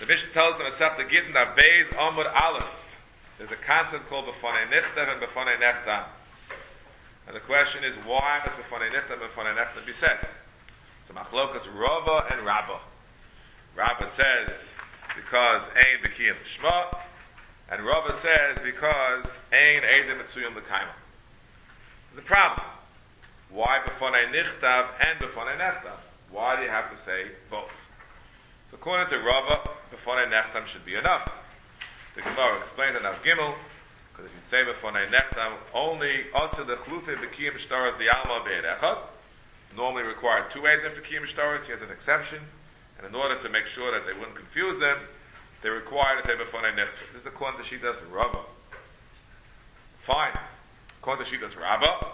The Mishnah tells them Masechta Gittin that Beis Amud Aleph. There's a concept called B'fanei Nichtav and B'fanei Nechtam. And the question is, why must B'fanei Nichtav and B'fanei Nechtam be said? So Machlokas Rava and Rabba. Rabba says because Ein B'kiyam Shma, and Rava says because Ein Eidim Mitzuyim L'Kaima. There's a problem. Why B'fanei Nichtav and B'fanei Nechtam? Why do you have to say both? So according to Rava, B'fanei Nechtam should be enough. The Gemara explains in Av Gimel, because if you say B'fanei Nechtam, only Asir L'chlufe B'kiyam Shtaras D'Alma B'ed Echad, normally required 2 Eidim for Kiyam Shtaras. He has an exception, and in order to make sure that they wouldn't confuse them, they require to say B'fanei Nechtam. This is according to Shitas Rava. Fine. According to Shitas Rabba,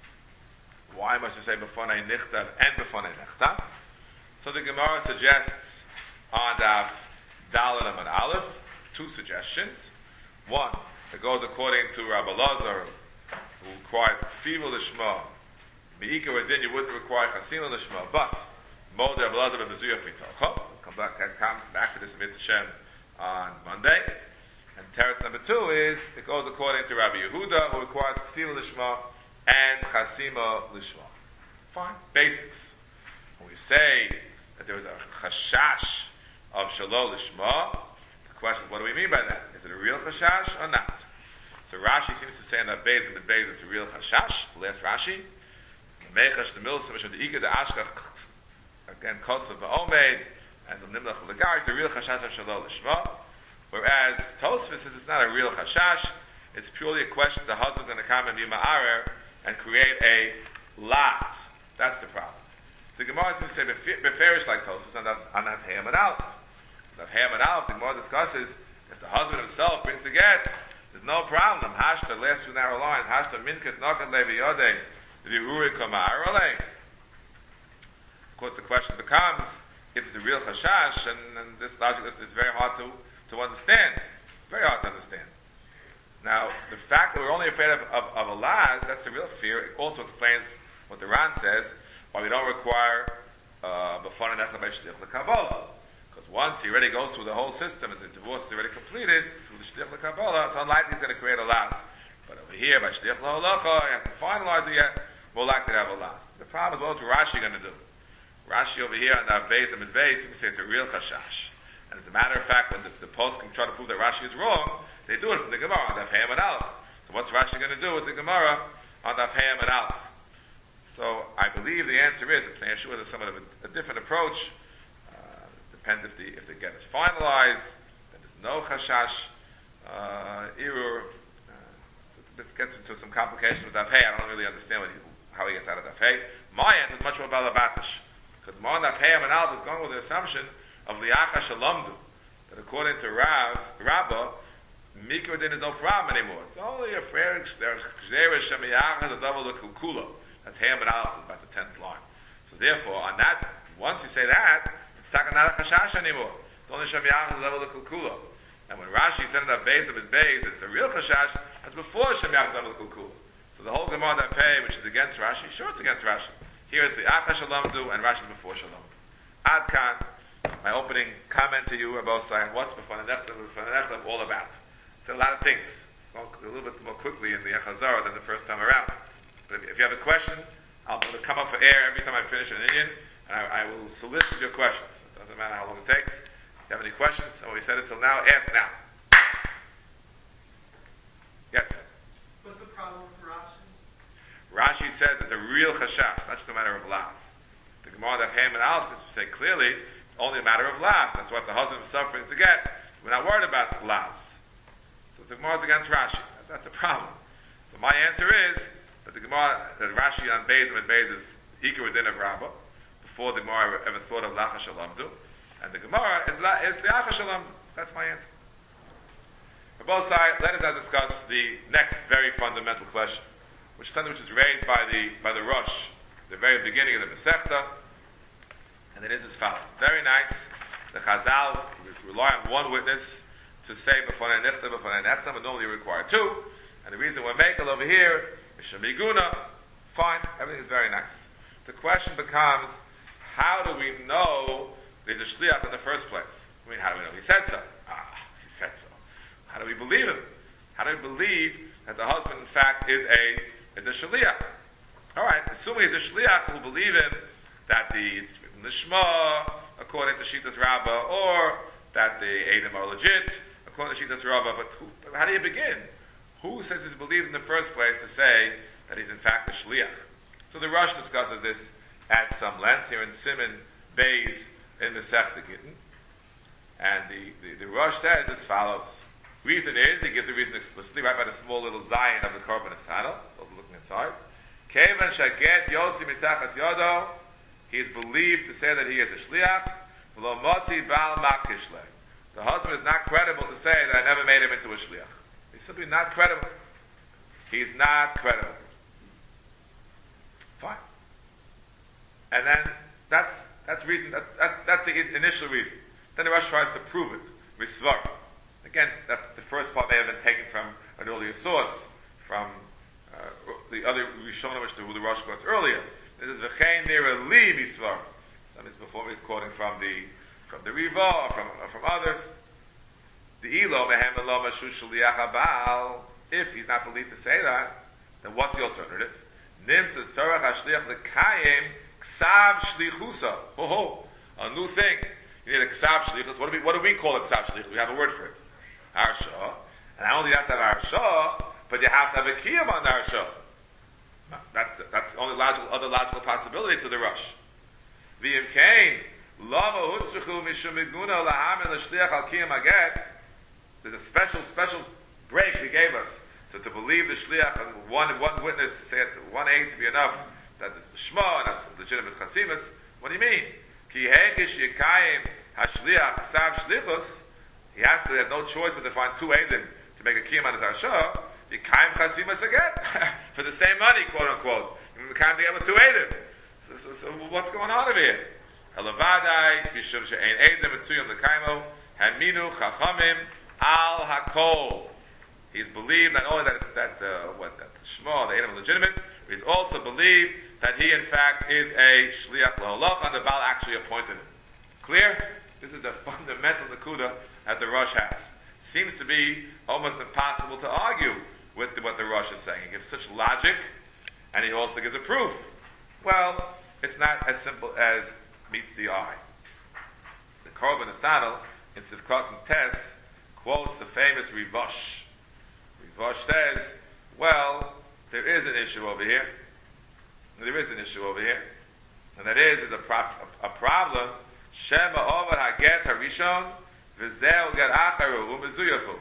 why must you say B'fanei Nichtav and B'fanei Nechtam? So the Gemara suggests on Daf Daled Amud Aleph 2 suggestions. One, it goes according to Rabbi Lazar, who requires Ksiva L'Shma. Me'ika Radin, you wouldn't require Chasina L'Shma, but Mod Rabbi Lazar B'Mezuyah Mitocha. We'll come back to this Mitzvah Shem on Monday. And teretz number 2 is, it goes according to Rabbi Yehuda, who requires Ksiva L'Shma and Chasima L'Shma. Fine. Basics. When we say that there was a chashash of Shalol L'Shma, the question is, what do we mean by that? Is it a real chashash or not? So Rashi seems to say in that Beis, and the Beis is a real chashash. The last Rashi. The Mechash, the Milsa, the Ika, the Ashkach, again, Kosav, Ba'omed, and the Nimlach, the Garish, the real chashash of Shalol L'Shma. Whereas Tosfos says it's not a real chashash, it's purely a question the husband's going to come and be ma'arer and create a las. That's the problem. The Gemara seems to say beferish like Tosfos on Av Hayam and Aleph. Av Hayam and Aleph, the Gemara discusses if the husband himself brings the get, there's no problem. Hashta, last 2 narrow lines, Hashta minket nokat levi yodei, v'urei kama'ar olei. Of course, the question becomes, if it's a real chashash, and this logic is very hard to understand. Very hard to understand. Now, the fact that we're only afraid of a las, that's the real fear. It also explains what the Ran says, why we don't require b'fanei nechtav b'shliach l'kabbalah. Because once he already goes through the whole system and the divorce is already completed, through the shliach l'kabbalah, it's unlikely he's going to create a las. But over here, by shliach l'halacha, you have to finalize it yet, more likely to have a las. The problem is, what's Rashi going to do? Rashi over here on the Beis and Beis, he says it's a real chashash. And as a matter of fact, when the post can try to prove that Rashi is wrong, they do it from the Gemara on Daf Hayam and Aleph. So what's Rashi going to do with the Gemara on Daf Hayam and Aleph? So I believe the answer is, the Yeshua is somewhat of a different approach. Depends if the get is finalized, then there's no chashash, irur. This gets into some complications with Daf Hay. I don't really understand how he gets out of Daf Hay. My answer is much more balabatish. Because the Daf Hayam and Aleph is going with the assumption of liacha shalamdu, that according to Rabba, Mikra din is no problem anymore. It's only a fair Gzeira Shemiyach the double Kukula. That's Hayam and Aleph, about the 10th line. So therefore, on that, once you say that, it's not a chashash anymore. It's only Shemiyach the double Kukula. And when Rashi said in that base of his base, it's a real chashash, that's before Shemiyach the double Kukula. So the whole Gemara that pay, which is against Rashi, sure it's against Rashi. Here it's the Acha Shalamdu and Rashi is before Shalamdu. Ad Kan, my opening comment to you about saying what's B'fanei Nechtav all about. It's a lot of things. A little bit more quickly in the Echazara than the first time around. But if you have a question, I'll come up for air every time I finish an Indian, and I will solicit your questions. It doesn't matter how long it takes. If you have any questions, and we said it till now, ask now. Yes? What's the problem with Rashi? Rashi says it's a real chashash, not just a matter of las. The Gemara that Hayam and Aleph says to say clearly, it's only a matter of las. That's what the husband himself brings to get. We're not worried about las. So the Gemara is against Rashi. That's a problem. So my answer is that the Gemara, that Rashi on Beis and Beis is Iker within of Rabbah, before the Gemara ever thought of Lacha Shalamdu, and the Gemara is the Lacha Shalamdu. That's my answer. On both sides, let us now discuss the next very fundamental question, which is something which is raised by the Rosh, the very beginning of the Masechta, and it is as follows. Very nice. The Chazal rely on one witness to say b'fanei nechtam, but normally you require 2. And the reason we're making over here is shemiguna. Fine, everything is very nice. The question becomes, how do we know there's a shliach in the first place? I mean, how do we know he said so? He said so. How do we believe him? How do we believe that the husband, in fact, is a shaliach? All right, assuming he's a shaliach, so we'll believe him that it's written the Shema according to Shitas Rabbah, or that the Eidim are legit according to Shitas Rabbah. But how do you begin? Who says he's believed in the first place to say that he's in fact a shaliach? So the Rosh discusses this at some length here in Siman Beis in the Masechta Gittin, and the Rosh says as follows. Reason is, he gives the reason explicitly right by the small little Zion of the Korban Asana. Those are looking inside. Kevan shaget Yosi mitachas yodo. He is believed to say that he is a shliach. V'lo motzi bal makishle. The husband is not credible to say that I never made him into a shliach. He's simply not credible. He's not credible. Fine. And then that's reason. That's the initial reason. Then the Rosh tries to prove it. Misvar. Again, the first part may have been taken from an earlier source, from the other Rishonim, which the Rosh quotes earlier. This is v'chein nira li misvar. That means before he's quoting from the Riva or from others. The ilo mehem elo mashu shaliach habal. If he's not believed to say that, then what's the alternative? Nimtz tzarach hashliach lekayim ksav shlichusa. Ho ho, a new thing. You need a ksav shlichus. What do we call a ksav shlichus? We have a word for it. Harsha. And not only do you have to have harsha, but you have to have a kiyum on the harsha. That's the only other logical possibility to the Rosh. V'im kain lama hutzrichu mishum miguna lahamin l'shliach al kiyum aget. There's a special break he gave us to believe the shliach and one witness to say it, one aid to be enough that it's the shema and that's legitimate chasimus. What do you mean? Ki hechish yekayim hashliach ksav shlichus. He has no choice but to find two aidim to make a kiyum on his harsha. Yekayim chasimus again for the same money, quote unquote. You can't be able to two aidim. So what's going on over here? Elavadai mishum she'ein aidim etzuyim lekaimo haminu chachamim al hakol. He's believed not only that the Shema, the Eidim are legitimate, but he's also believed that he in fact is a Shliach L'Holach, and the Baal actually appointed him. Clear? This is the fundamental Nakuda that the Rosh has. Seems to be almost impossible to argue with what the Rosh is saying. He gives such logic, and he also gives a proof. Well, it's not as simple as meets the eye. The Korban Asana in Sivkot and Tes quotes the famous Rivosh. Rivosh says, well, there is an issue over here. There is an issue over here. And that is a problem. Shema over haget harishon, v'zeh u'get acharu u'mezuyafu.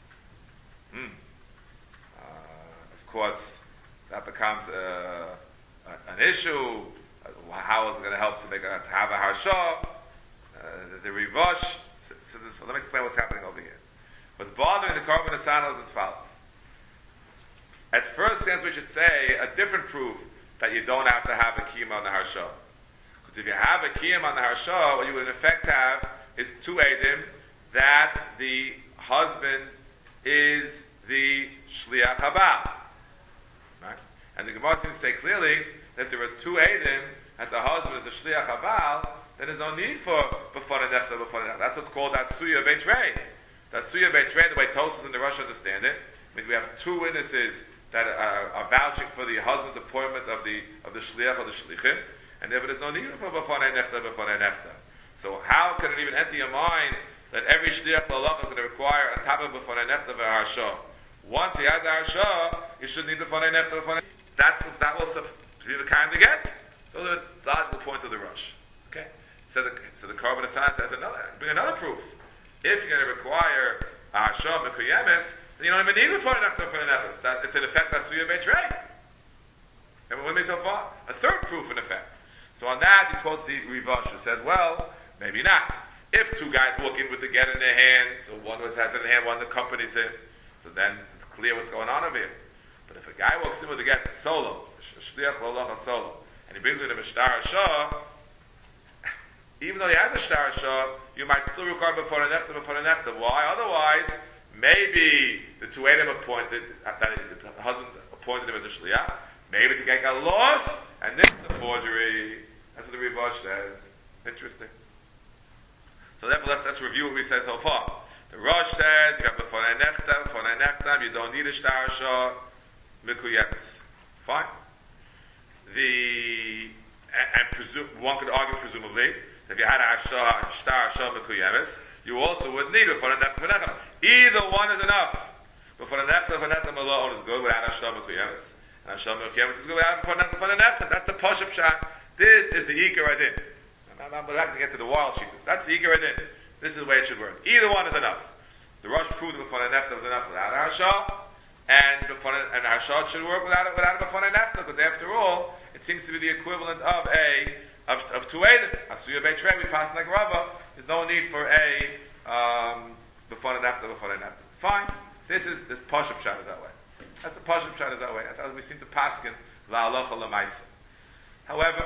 Of course, that becomes an issue. How is it going to help to have a harsha? The Rivosh says this. So let me explain what's happening over here. What's bothering the Korban Asana is as follows. At first glance, we should say a different proof that you don't have to have a kiyum on the harsha. Because if you have a kiyum on the harsha, what you would in effect have is two eidim that the husband is the shliach habal. Right? And the Gemara seems to say clearly that if there are two eidim that the husband is the shliach habal, then there's no need for b'fanei nechta. That's what's called asuya beitrei. The asuya beitrei, the way Tosfos and the Rosh understand it, means we have two witnesses that are vouching for the husband's appointment of the shliach or the shlichim, and therefore there's no need for b'fanei nechta. So how can it even enter your mind that every shliach l'halach is going to require on top of b'fanei nechta v'harsha? Once he has a harsha, he shouldn't need b'fanei nechta. That will be the kind to get. Those are the logical points of the Rosh. Okay, so the Korban Asana says bring another proof. If you're going to require a harsha mekuyemes, then you don't even need b'fanei nechta. It's in effect asuya beitrei. Everyone with me so far? A third proof in effect. So on that, he quotes the Rivosh who says, well, maybe not. If two guys walk in with the get in their hand, so one has it in hand, one accompanies him, so then it's clear what's going on over here. But if a guy walks in with the get solo, shliach l'halach solo, and he brings with him a shtar shah, even though he has a shtar shah, you might still require b'fanei nechta. Why? Otherwise, maybe the two Eidim appointed, that the husband appointed him as a shliach, maybe the guy got lost, and this is a forgery. That's what the Rivosh says. Interesting. So therefore, let's review what we said so far. The Rosh says you have b'fonei nechtam, you don't need a shtar shah mikuyemis. Fine. One could argue presumably that if you had a shtar shah mikuyemis, you also would need b'fonei nechtam. Either one is enough. B'fonei nechtam alone is good without a shtar mikuyemis, and a shtar mikuyemis is good without b'fonei nechtam. That's the pashup shah. This is the ikar adin. I'm not going to get to the wild sheets. That's the ikar adin. This is the way it should work. Either one is enough. The Rosh proved that b'fonei nechtam was enough without a harsha, and harsha should work without a b'fonei nechtam, because after all, it seems to be the equivalent of two edim. Asuya beitrei, we pass like Rava. There's no need for a b'fonei nechtam. Fine. So this pashup pshat is that way. That's the pashup pshat is that way. That's how we seem to paskin la'alocha l'maisa. However,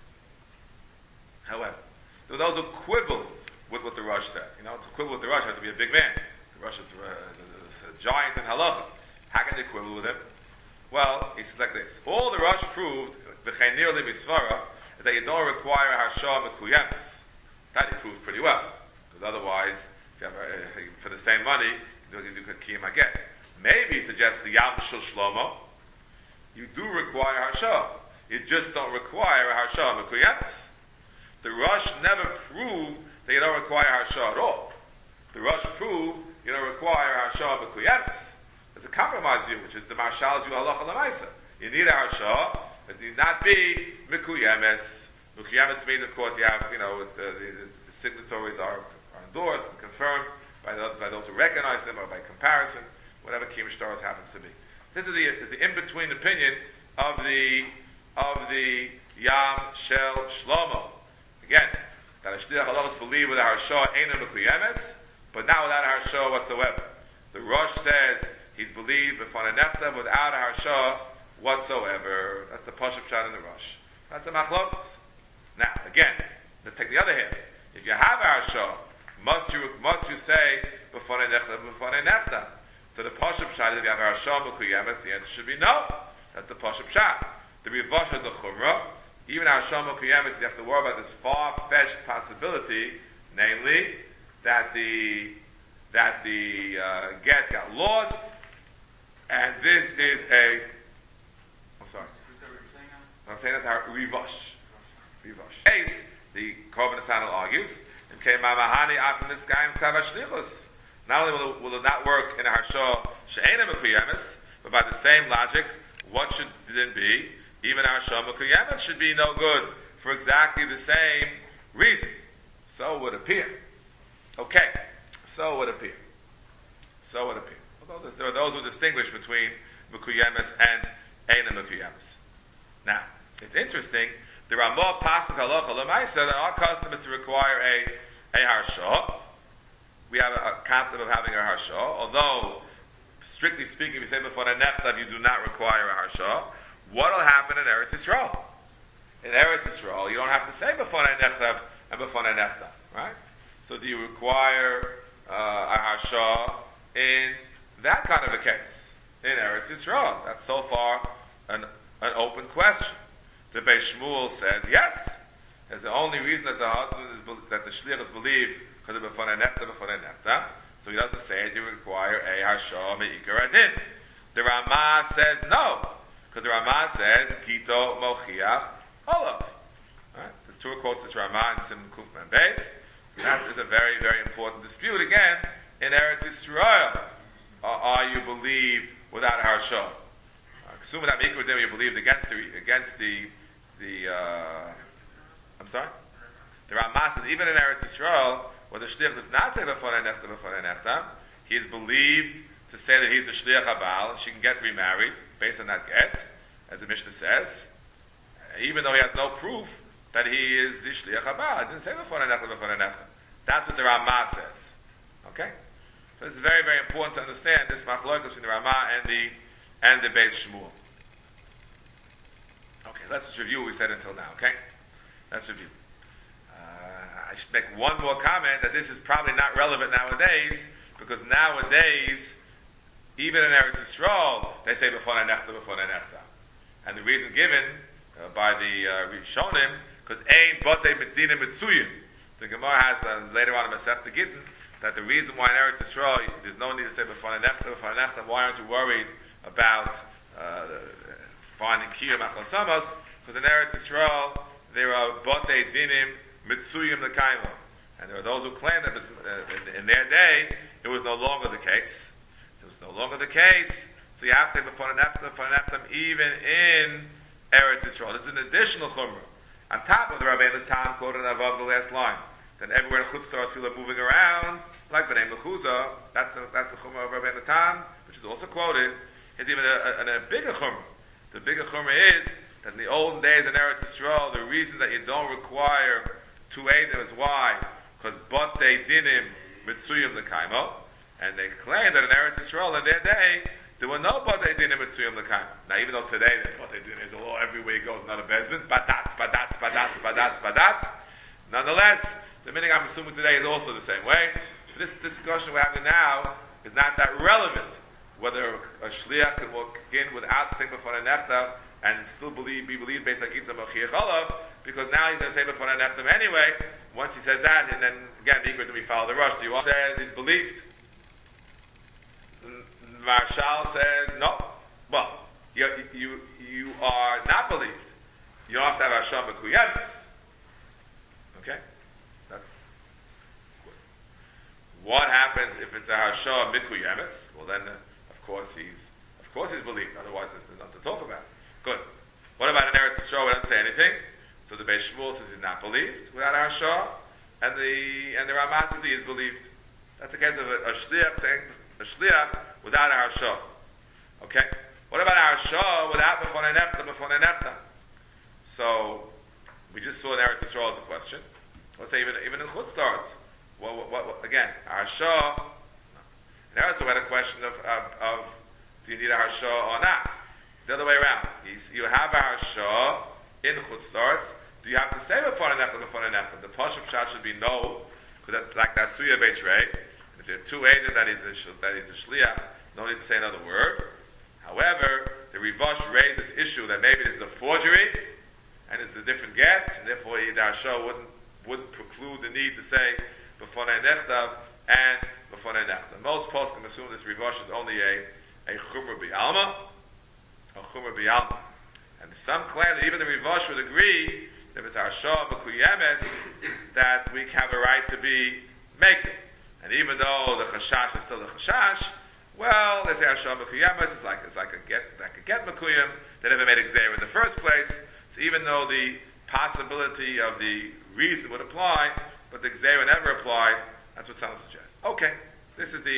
there were those who quibble with what the Rosh said. To quibble with the Rosh, you have to be a big man. The Rosh is a giant in halacha. How can they quibble with him? Well, he says like this. All the Rosh proved, v'cheinir libisvara, is that you don't require a harsha mekuyemis. That he proved pretty well. Because otherwise, if you have for the same money, you could kiyum aget. Maybe he suggests the Yam Shel Shlomo, you do require harsha. You just don't require a harsha mekuyemis. The Rosh never proved that you don't require harsha at all. The Rosh proved you don't require harsha mekuyemis. There's a compromise view, which is the Marshal's view halacha l'maisa. You need a harsha, but it need not be mekuyemis. Mekuyemis means, of course, you have, the signatories are endorsed and confirmed by those who recognize them, or by comparison, whatever kiyum shtaros happens to be. This is the in-between opinion of the Yam Shel Shlomo. Again, that a shliach halachos believe with a harsha ain't a mekuyemes, but not without a harsha whatsoever. The Rosh says he's believed b'fonei nechtam without a harsha whatsoever. That's the pashup pshat in the Rosh. That's the machlokes. Now, again, let's take the other half. If you have a harsha, must you say b'fonei nechtam? So the pashup pshat is if you have a harsha mekuyemes, the answer should be no. That's the pashup pshat. The Rivash has a chumrah. Even our Shama Kuyamis, you have to worry about this far-fetched possibility, namely that the get got lost, and this is a. I'm sorry. I'm saying that's our Rivash. Case the Korban Nesanel argues, not only will it not work in a harsha she'ena mekuyemis, but by the same logic, what should then be? Even our Shama Kuyamis should be no good for exactly the same reason. So it would appear. Okay. So it would appear. Although there are those who distinguish between Mekuyemis and Eina Mekuyemis. Now, it's interesting. There are more passes halacha l'maisa that our custom is to require a harsha. We have a concept of having a harsha, although, strictly speaking, if you say before the nechtav, you do not require a harsha. What will happen in Eretz Yisrael? In Eretz Yisrael, you don't have to say b'fonei nechtav and b'fonei nechtav, right? So do you require a harsha in that kind of a case? In Eretz Yisrael? That's so far an open question. The Beis Shmuel says yes. It's the only reason that the husband that the shliach is believed because of b'fonei nechtav. So he doesn't say it. You require a harsha me'ikar adin. The Ramah says no. Because the Ramah says, Gito Mochiach Olav. Right? The Torah quotes this Ramah in Sim Kufman Beis. That is a very, very important dispute. Again, in Eretz Yisrael, are you believed without a harsha? Assuming that Mikra Din, you believed against the I'm sorry? The Ramah says, even in Eretz Yisrael, where the Shliach does not say b'fonei nechtam, he is believed to say that he's the Shliach Habal, and she can get remarried based on that get, as the Mishnah says, even though he has no proof that he is the Shliach Habal. It didn't say b'fonei nechtam. That's what the Ramah says. Okay? So it's very, very important to understand this machlokes between the Ramah and the Beis Shmuel. Okay, let's just review what we said until now, okay? Let's review. I should make one more comment that this is probably not relevant nowadays, because nowadays, even in Eretz Yisrael, they say b'fonei nechtam. And the reason given by the Rishonim, because ein botei medina mitzuyin. The Gemara has later on in Masechta Gittin that the reason why in Eretz Yisrael there's no need to say b'fanei nechta, why aren't you worried about finding kiyum achlasamos? Because in Eretz Yisrael there are batei dinim mitzuyim l'kaimo, and there are those who claim that in their day it was no longer the case. So it's no longer the case. So you have to say b'fanei nechta even in Eretz Yisrael. This is an additional chumrah on top of the Rabbeinu Tam quoted above the last line. Then everywhere in Chutz La'aretz people are moving around, like B'nai Mechuzah. That's the chumrah of Rabbeinu Tam, which is also quoted. It's even a bigger chumrah. The bigger chumrah is that in the olden days in Eretz Yisrael, the reason that you don't require two eidim is why? Because batei dinim mitzuyim l'kaimo, and they claim that in Eretz Yisrael in their day there were no batei dinim mitzuyim l'kaimo. Now, even though today the batei dinim is a law everywhere you go, it's not a bezdin, badats. Nonetheless, the meaning I'm assuming today is also the same way. So this discussion we're having now is not that relevant. Whether a shliach can walk in without saying b'fanei nechta and still be believed based on Gita Mochiach Olav, because now he's going to say b'fanei nechta anyway. Once he says that, and then again, the do we follow the rush? You says he's believed. Marshal says no. Well, you are not believed. You don't have to have Hashem Mekuyemes. Okay, that's good. What happens if it's a Hashem Mekuyemes? Well, then of course he's believed. Otherwise, there's nothing to talk about. Good. What about an Eretz Yisrael? We don't say anything. So the Beis Shmuel says he's not believed without a Hashem, and the Ramah says he is believed. That's the case of a shliach saying a shliach without a Hashem. Okay. What about a Hashem without b'fanei nechta? So we just saw in Eretz Yisrael as a question. Let's say even in Chutz La'aretz. What again? A Hashem. In Eretz Yisrael we had a question of do you need a Hashem or not? The other way around. You have a Hashem in Chutz La'aretz. Do you have to say b'fanei nechta? The Pashup Pshat should be no, because that's like that Suya Beitrei. If there are two eidim that is a shliach, no need to say another word. However, the Rivash raised this issue that maybe this is a forgery and it's a different get, and therefore the Hashem wouldn't preclude the need to say b'fanei nechta and b'fanei nechta. Most poskim assume this Rivash is only a chumrah b'alma, and some claim that even the Rivash would agree that if it's Hashem Mekuyemes, that we have a right to be making. And even though the chashash is still the chashash, well, they say Hashem Mekuyemes, it's like a get Mekuyem, they never made Xer in the first place. So even though the possibility of the reason would apply, but the Xer never applied, that's what some suggest. Okay, this is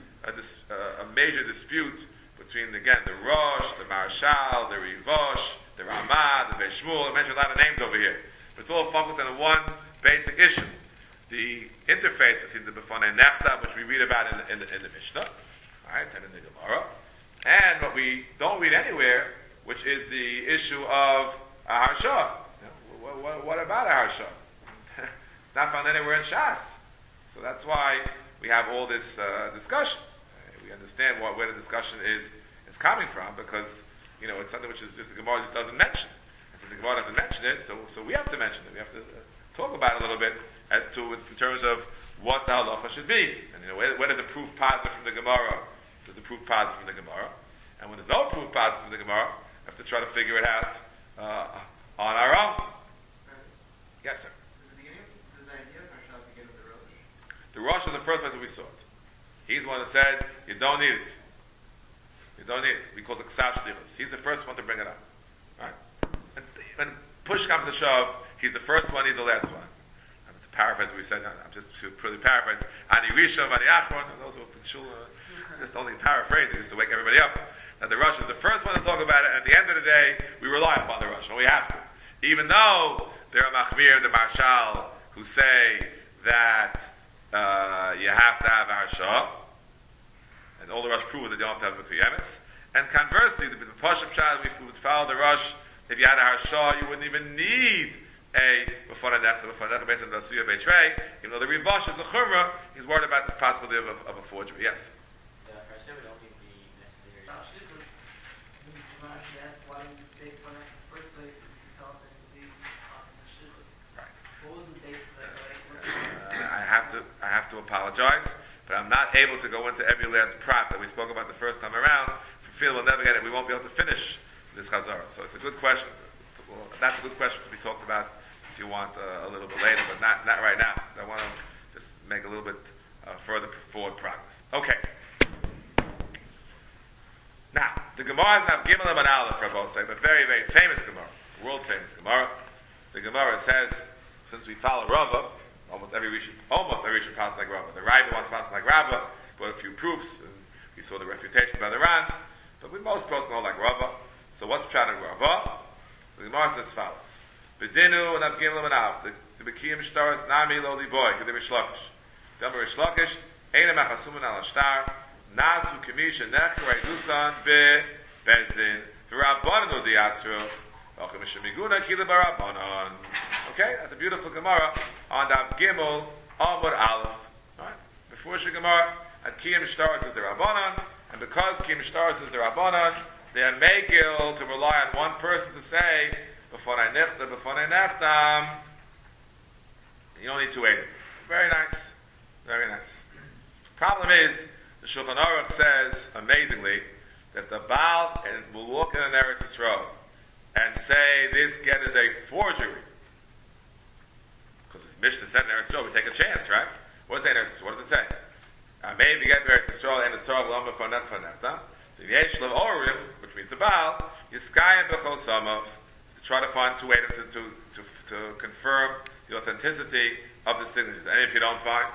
a major dispute between, again, the Rosh, the Marshal, the Rivosh, the Ramah, the Beis Shmuel. I mentioned a lot of names over here. But it's all focused on one basic issue. The interface between the B'fanei Nechta, which we read about in the Mishnah, right, and in the Gemara, and what we don't read anywhere, which is the issue of a Harsha. What about a Harsha? Not found anywhere in Shas. So that's why we have all this discussion. We understand where the discussion is coming from, because it's something which is just the Gemara just doesn't mention. And since the Gemara doesn't mention it, so we have to mention it. We have to talk about it a little bit as to in terms of what the halacha should be. And where does the proof positive from the Gemara? There's the proof positive from the Gemara. And when there's no proof positive from the Gemara, we have to try to figure it out on our own. Yes, sir. So the beginning, does the idea of Hashem begin with the Rosh? The Rosh is the first place that we saw it. He's the one that said, you don't need it. You don't need it. We call it Ksav Shlichus. He's the first one to bring it up. Right? And when push comes to shove, he's the first one, he's the last one. To paraphrase what we said, I'm just purely paraphrase. Ani Rishon, Ani Achron, those who are shul, just only paraphrasing, just to wake everybody up. Now the Rosh is the first one to talk about it, and at the end of the day, we rely upon the Rosh, and we have to. Even though there are Machmir and the Marshal who say that you have to have a Harsha, and all the Rosh proves that you don't have to have Mekuyemes. And conversely, the Pashup Pshat, if we would follow the Rosh, if you had a Harsha, you wouldn't even need a b'fanei nechta based on the Suya Beitrei. Even though the Rivash is the Chumrah, he's worried about this possibility of a forgery. Yes? The Harsha would only be necessary. Why didn't you say for that in the first place? It's to tell us that he believes in Shlichus. Right. What was the basis of that? to apologize, but I'm not able to go into every last prat that we spoke about the first time around. For fear we'll never get it, we won't be able to finish this Chazara. So it's a good question. That's a good question to be talked about if you want a little bit later, but not right now. I want to just make a little bit further forward progress. Okay. Now, the Gemara is now Gimel and Aleph, Rabbi say, but very, very famous Gemara, world famous Gemara. The Gemara says, since we follow Rava, almost every Rishon passes like Rava. The Raiva wants to pass like Rava, brought a few proofs, and we saw the refutation by the Ran, but we most pros know like Rava. So what's Pshat in Rava? The Gemara says as follows: B'dinu and Avgimel and Aleph, the B'kiyim Shtaras Nami Lo Liboy, Kedei Rish Lakish. Damar Rish Lakish, Eina Machasumen Al Ashtar. Nasu Kamisha Nechkar Dusan Be Bezdin V'Rabbanon Diatzru V'Achim Shemiguna Kila Barabanon. Okay, that's a beautiful Gemara on Dav Gimel Amud Aleph. Right? Before the Gemara, at Kiyam Shtaras is the Rabbanon, and because Kiyam Shtaras is the Rabbanon, they are megil to rely on one person to say B'fonei Nechtam. You don't need to wait. Very nice, very nice. Problem is, the Shulchan Aruch says, amazingly, that the Baal will walk in an Eretz Yisrael and say this get is a forgery. Because his Mishnah said in Eretz Yisrael, we take a chance, right? What does it say in Eretz Yisrael? What does it say? Maybe get Eretz Yisrael and the Tzorah L'Omba Fonet Foneta. The Yesh Lev Orim, which means the Baal, Yiskayim B'chol Samov, to try to find two ways to confirm the authenticity of the signatures. And if you don't find,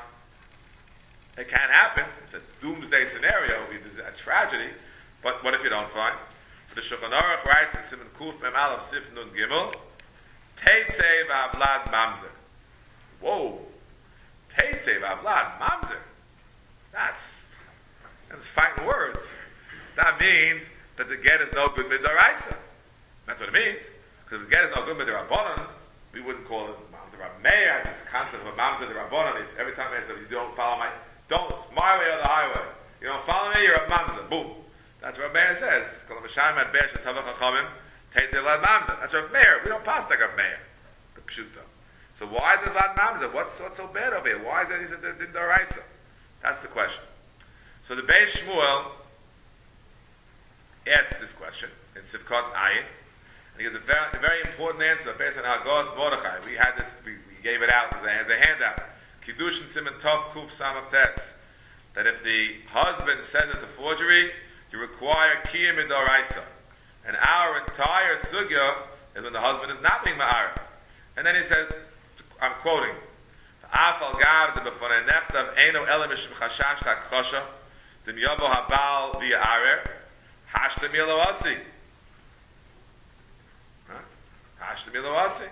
it can happen. It's a doomsday scenario. It's a tragedy. But what if you don't find? So the Shulchan Aruch writes in Siman Kuf Mem Aleph Sif Nun Gimel, Teitzei v'avlad mamzer. Whoa. Teitzei v'avlad mamzer. That's fighting words. That means that the get is no good midaraisa. That's what it means. Because if the get is no good midarabbanan, we wouldn't call it mamzer. Meir has this concept of a mamzer derabbanan. Every time I say, you don't follow my... Don't, it's my way or the highway. You don't follow me, you're a mamzer. Boom. That's what Meir says. That's what Meir. We don't pass like a Meir. The Pshuta. So why is it Vlad Mamzer? What's so bad over here? Why is it the Daraisa? That's the question. So the Beis Shmuel asks this question in Sivkot Ayin. And he gives a very important answer based on Hagos Mordechai. We had this, we gave it out as a handout. Kiddush and Siman Tov Kuf Samach Tes, that if the husband says it's a forgery, you require Kiyam in Doraisa. And our entire sugya is when the husband is not being ma'arif. And then he says, I'm quoting, Afal Gav de B'fonei Nechtav Eino Ela Mishum Chashash Chakchosha Dim Yobo Habal Via Arer Hashtem Yelo Asi. Hashtem Yelo Asi.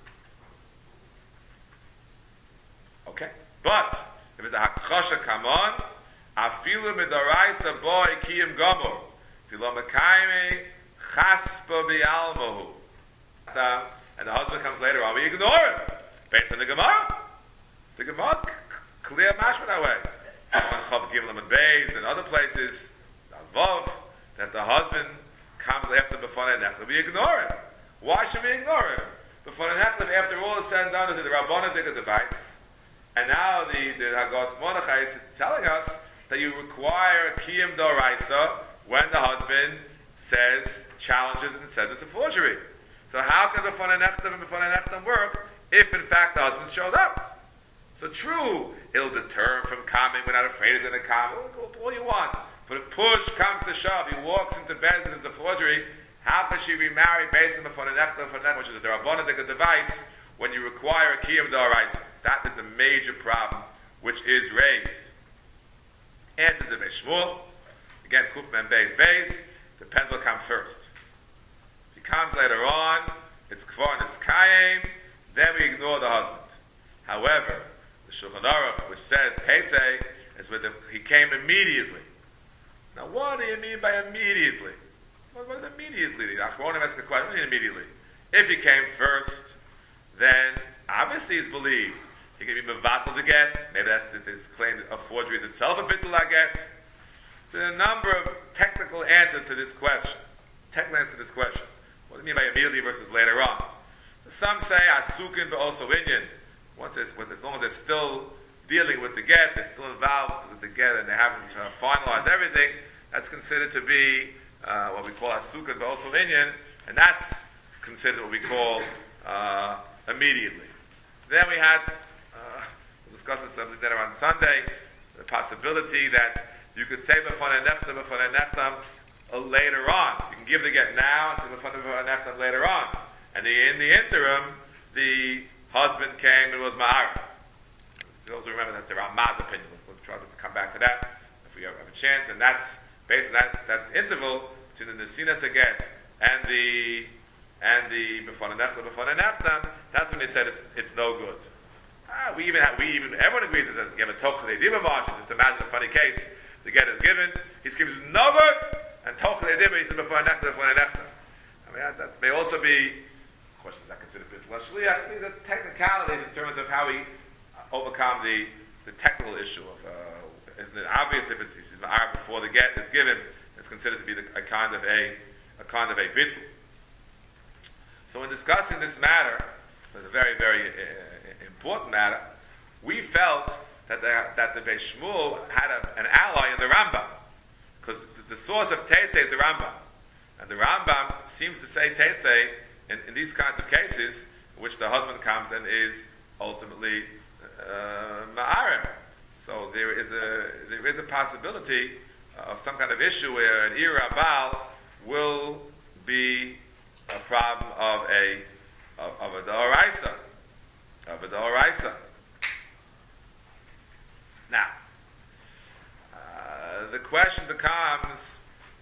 Okay, but if it's a hakchosha kamon, afilu midaraisa boy kiyim gomor, filo mekayme chaspa bialmohu. And the husband comes later on, we ignore him based on the Gemara. The Gemara's clear mashma that way. On Chav Gimel and Beis and other places, Vav, that the husband comes after B'fonei Nechtav, we ignore him. Why should we ignore him? B'fonei Nechtav, after all is said and done, is the Rabbanah dig a device. And now the Hagos Mordechai is telling us that you require Kiyam Doraisa when the husband challenges and says it's a forgery. So how can B'fonei Nechtav and B'fonei Nechtam work if in fact the husband shows up? So true, it'll deter him from coming, we're not afraid he's going to come, all you want. But if push comes to shove, he walks into business as a forgery, how can she remarry based on B'fonei Nechtam, which is a Rabbanic device, when you require a Kiyam Doraisa? That is a major problem which is raised. Answer to Beis Shmuel. Again, Kuf Mem Beis. Depends what comes first. If he comes later on, it's Kvar Niskayim, then we ignore the husband. However, the Shulchan Aruch, which says Teitzei, is with he came immediately. Now, what do you mean by immediately? What is immediately? The Achronim asks the question, what do you mean immediately? If he came first, then obviously he's believed. He can be mevatel to get. Maybe that his claim of forgery is itself a bittul get. There's a number of technical answers to this question. What do you mean by immediately versus later on? Some say asukin but also inyan. As long as there's still dealing with the get, they're still involved with the get, and they haven't finalized everything, that's considered to be what we call Asukah B'Osel Inyan, and that's considered what we call immediately. Then we had, we'll discuss it then on Sunday, the possibility that you could say B'Fanei Nechtam later on. You can give the get now and say B'Fanei Nechtam later on. And in the interim, the husband came and was Ma'ara. Those who remember, that's the Ramah's opinion. We'll try to come back to that if we have a chance. And that's based on that interval between the Nesinas Aget and the B'Fanei Nechtam, that's when they said it's no good. Everyone agrees that you have a Tochel Edibah margin. Just imagine a funny case. The get is given, he gives no good, and Tochel Edibah, he said B'Fanei Nechtam. I mean, that may also be, of course, is that considered Bittul HaShliach? These are technicalities in terms of how we overcome the technical issue of, isn't it obvious if it's Ma'ar before the get is given, it's considered to be a kind of a Bittul. So in discussing this matter, it's a very, very important matter, we felt that the Beis Shmuel had an ally in the Rambam, because the source of Teitzei is the Rambam, and the Rambam seems to say Teitzei in these kinds of cases, in which the husband comes and is ultimately Ma'arim. So there is a possibility of some kind of issue where an Ir Abal will be a problem of a D'Oraisa. Now, the question becomes: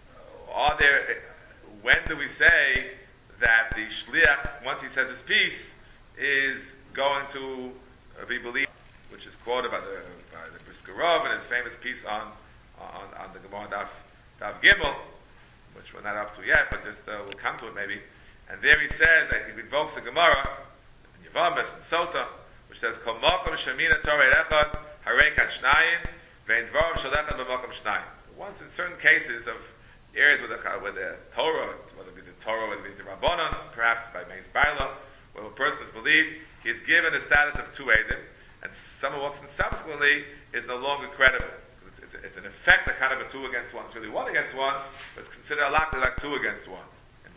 when do we say that the shliach, once he says his piece, is going to be believed? Which is quoted by the Brisker Rov in his famous piece on the Gemara Daf Gimel, which we're not up to yet, but just we'll come to it maybe. And there he says that he invokes the Gemara in Yavamas and Sota, which says Kol Makom Shemina Torah Echad Harei Kan Shnayim Vein Dvarim Shalechad B'Makom Shnayim. Once in certain cases of areas where the Torah, whether it be the Torah, whether it be the Rabbanon, perhaps by Meis Baila, where a person is believed, he is given a status of two Eidim, and someone walks in subsequently is no longer credible. It's in effect a kind of a 2 against 1. It's really 1 against 1, but it's considered a lot like 2 against 1.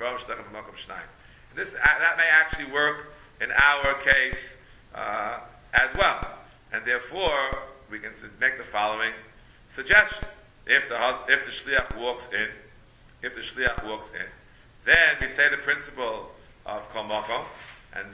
This that may actually work in our case as well, and therefore we can make the following suggestion: if the shliach walks in, then we say the principle of kol makom, and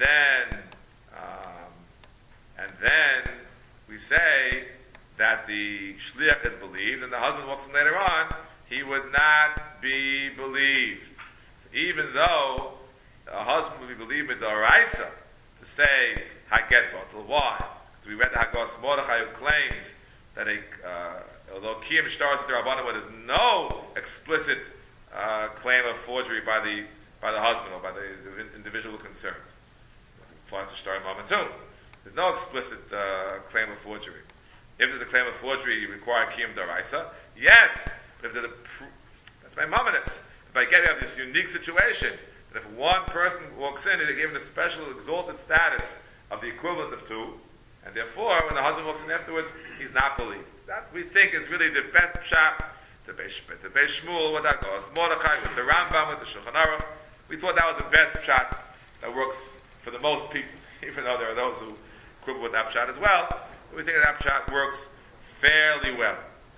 then we say that the shliach is believed, and the husband walks in later on, he would not be believed. Even though a husband would be believed with the Oraisa to say Haget Batel. Why? Because we read the Hagos Mordechai, who claims that although Kiyam Shtaras the Rabbanan, there's no explicit claim of forgery by the husband or by the individual concerned. It applies to Shtar Mama too. There's no explicit claim of forgery. If there's a claim of forgery, you require Kiyam D'Oraisa. Yes, but if there's that's my mamonis. But again, we have this unique situation that if one person walks in, they're given a special exalted status of the equivalent of 2, and therefore, when the husband walks in afterwards, he's not believed. That we think is really the best pshat. The Beis Shmuel with Hagos Mordechai, with the Rambam, with the Shulchan Aruch. We thought that was the best pshat that works for the most people, even though there are those who quibble with that pshat as well. But we think that pshat works fairly well.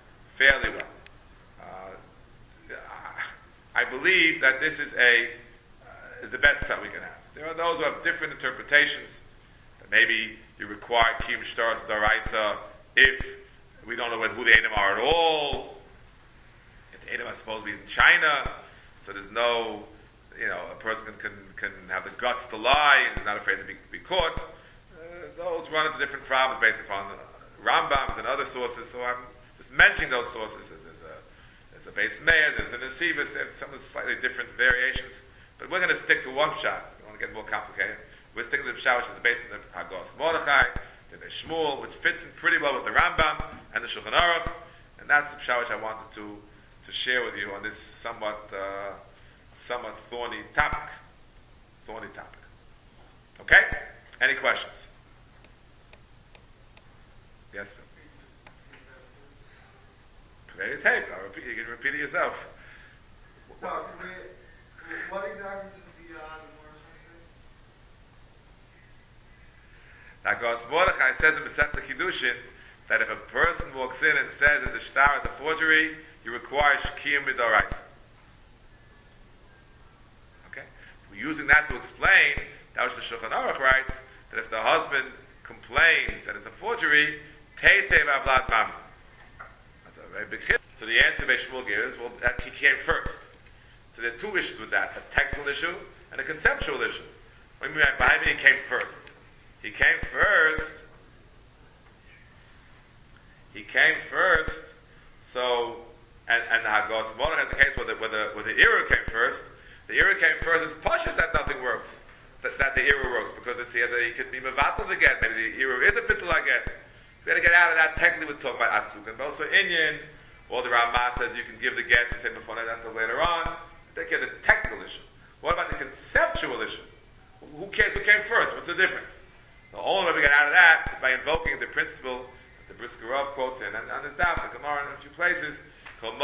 I believe that this is the best pshat we can have. There are those who have different interpretations. That maybe you require Kiyum Shtaras D'Oraisa if we don't know who the Edom are at all. If the Edom are supposed to be in China, so there's no, a person can have the guts to lie and not afraid to be caught. Those run into different problems based upon Rambams and other sources. So I'm just mentioning those sources as the base mayor, there's the Nesivas, there's some slightly different variations. But we're going to stick to one pshat. We want to get more complicated. We're sticking to the pshat, which is based on the Hagos Mordechai, the Beis Shmuel, which fits in pretty well with the Rambam and the Shulchan Aruch. And that's the pshat which I wanted to share with you on this somewhat thorny topic. Okay? Any questions? Yes, Phil. Play the tape. You can repeat it yourself. No, what exactly does the Gemara say? Now, Gos Mordechai says in Masechta Kiddushin that if a person walks in and says that the shtar is a forgery, he requires shkiyum midoraisa. Okay, we're using that to explain that which the Shulchan Aruch writes that if the husband complains that it's a forgery, teitei v'avlad mamzer. That's a very big hit. So the answer Beis Shmuel gives, well, that he came first. So there are two issues with that: a technical issue and a conceptual issue. What do you mean by he came first? He came first. So, and Hagos Mordechai has the case where the Iru came first. The Iru came first. It's pashut that nothing works. That the Iru works because he could be mevatel again. Maybe the Iru is a bittul again. We got to get out of that. Technically, we're talking about asuk and also inyan. Or the Ramah says you can give the get to say before that later on. Take care of the technical issue. What about the conceptual issue? Who cares who came first? What's the difference? The only way we get out of that is by invoking the principle that the Briskerov quotes in, and on his daf, the Gemara in a few places, and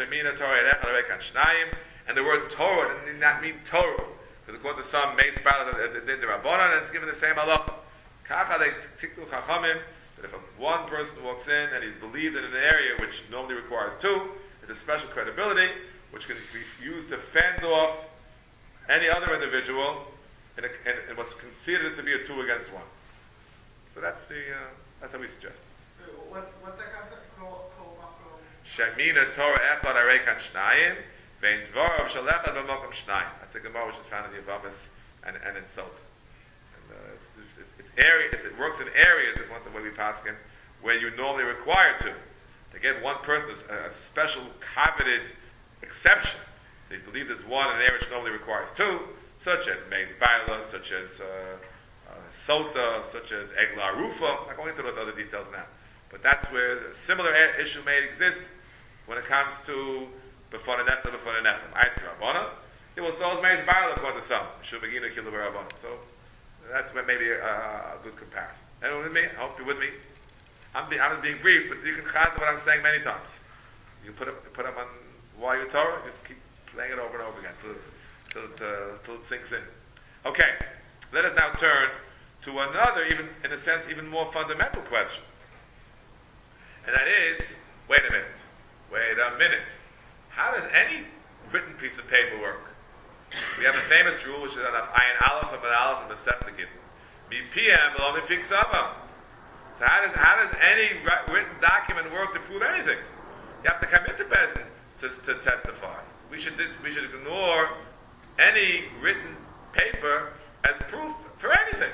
the word Torah did not mean Torah. Because according to some, Meis Bala did the Rabbanan, and it's given the same halacha. Kacha they tiktu chachamim, that if one person walks in and he's believed in an area which normally requires two, it's a special credibility, which can be used to fend off any other individual in what's considered to be a 2 against 1. So that's how we suggest. What's that concept? Shemina Torah echad areikan shnayim vein dvorav shalechad b'mokom shnayim. That's a Gemara which is found in the Yavamis and in Sot. It's areas. It works in areas, if one the way we pass him, where you're normally required to. To get one person a special coveted exception. They believe there's one in an area which normally requires 2, such as Meis Baila, such as Sota, such as Egla Rufa. I'm not going into those other details now. But that's where a similar issue may exist when it comes to B'fana Nechta. It will solve Meis Baila according to some. Shubagina Kilu Barabana. So that's maybe a good comparison. Anyone with me? I hope you're with me. I'm being brief, but you can chazah what I'm saying many times. You can put up on while you're Torah, just keep playing it over and over again till it sinks in. Okay, let us now turn to another, even in a sense, even more fundamental question. And that is, wait a minute. How does any written piece of paper work? We have a famous rule, which is on Ayin Aleph and Aleph and Masechta Gittin. Mi PM v'lo mi piksava. So how does any written document work to prove anything? You have to come into Bezdin to testify. We should ignore any written paper as proof for anything.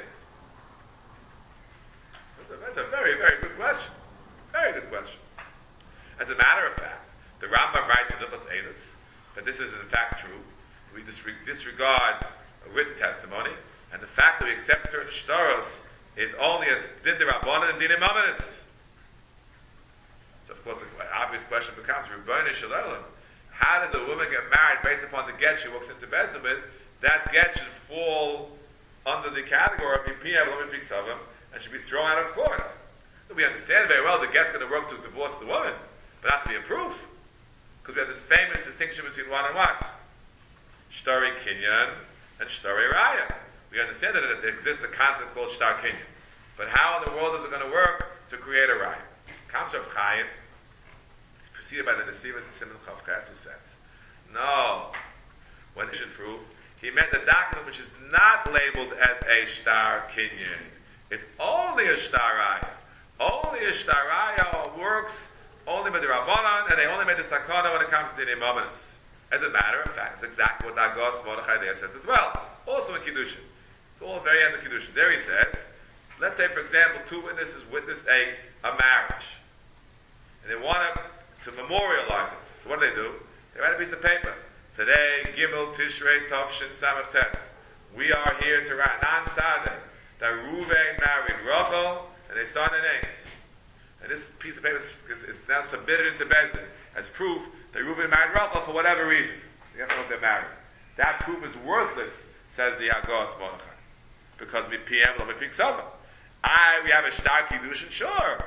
That's a very, very good question. Very good question. As a matter of fact, the Rambam writes in Hilchos Eidos that this is in fact true. We disregard a written testimony, and the fact that we accept certain shtaros is only as din d'Rabbanan and din imaminus. So of course the obvious question becomes, Rebbeinu Shalom, how does a woman get married based upon the get she walks into Bezdin with? That get should fall under the category of Yipiyah V'lo Mipiksavim and should be thrown out of court. We understand very well the get's going to work to divorce the woman, but not to be a proof. Because we have this famous distinction between what and what? Shtari Kinyan and Shtari Raya. We understand that there exists a concept called Shtar Kinyan. But how in the world is it going to work to create a Raya? Comes Rav Chaim, it's preceded by the Nesivos and Simon Chavkas, who says, no, when it should prove, he meant the document which is not labeled as a Shtar Kinyan. It's only a Shtar Raya. Only a Shtar Raya works only with the Rabbanan, and they only made this takana when it comes to the Imaminus. As a matter of fact, it's exactly what Agos Mordechai there says as well. Also in Kiddushin. It's all very end of Kiddushin. There he says, let's say, for example, 2 witnesses witnessed a marriage. And they want to memorialize it. So what do? They write a piece of paper. Today, Gimel Tishrei Tovshin Samach Tes. We are here to write non-sadeh that Reuven married Rachel, and they signed their names. And this piece of paper is now submitted into Bezdin as proof that Reuven married Rachel for whatever reason. You have to know if they're married. That proof is worthless, says the Agos Mordechai, because we PM lo mipiksava. We have a shtar kiddushin, sure.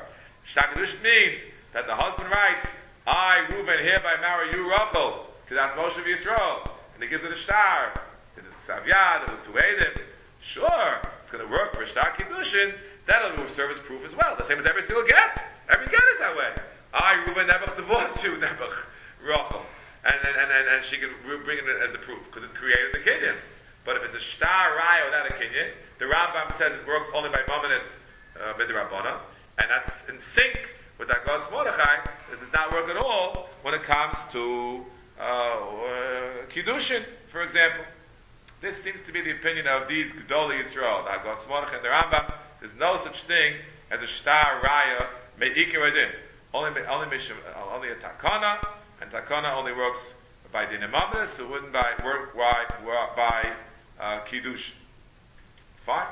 Shtar Kedushin means that the husband writes, I, Reuven, hereby marry you, Rachel, because that's Moshe of Yisrael. And he gives it a shtar. It is a Savyad, it will Tuedim. Sure, it's going to work for a Shtar Kedushin. That'll serve as proof as well. The same as every single get. Every get is that way. I, Reuven, Nebuch, divorce you, Nebuch, Rachel. And she can bring it as a proof, because it's created the Kinyan. But if it's a Shtar Raya without a Kinyan, the Rambam says it works only by Mominus Midrabana, and that's in sync with Agos Mordechai. It does not work at all when it comes to Kiddushin, for example. This seems to be the opinion of these Gedolei Yisrael, the Agos Mordechai and the Rambam. There's no such thing as a Shtar Raya Me'ikir Adin. Only a Takana, and Takana only works by Dinim Mominus, so it wouldn't work by Kiddush. Fine.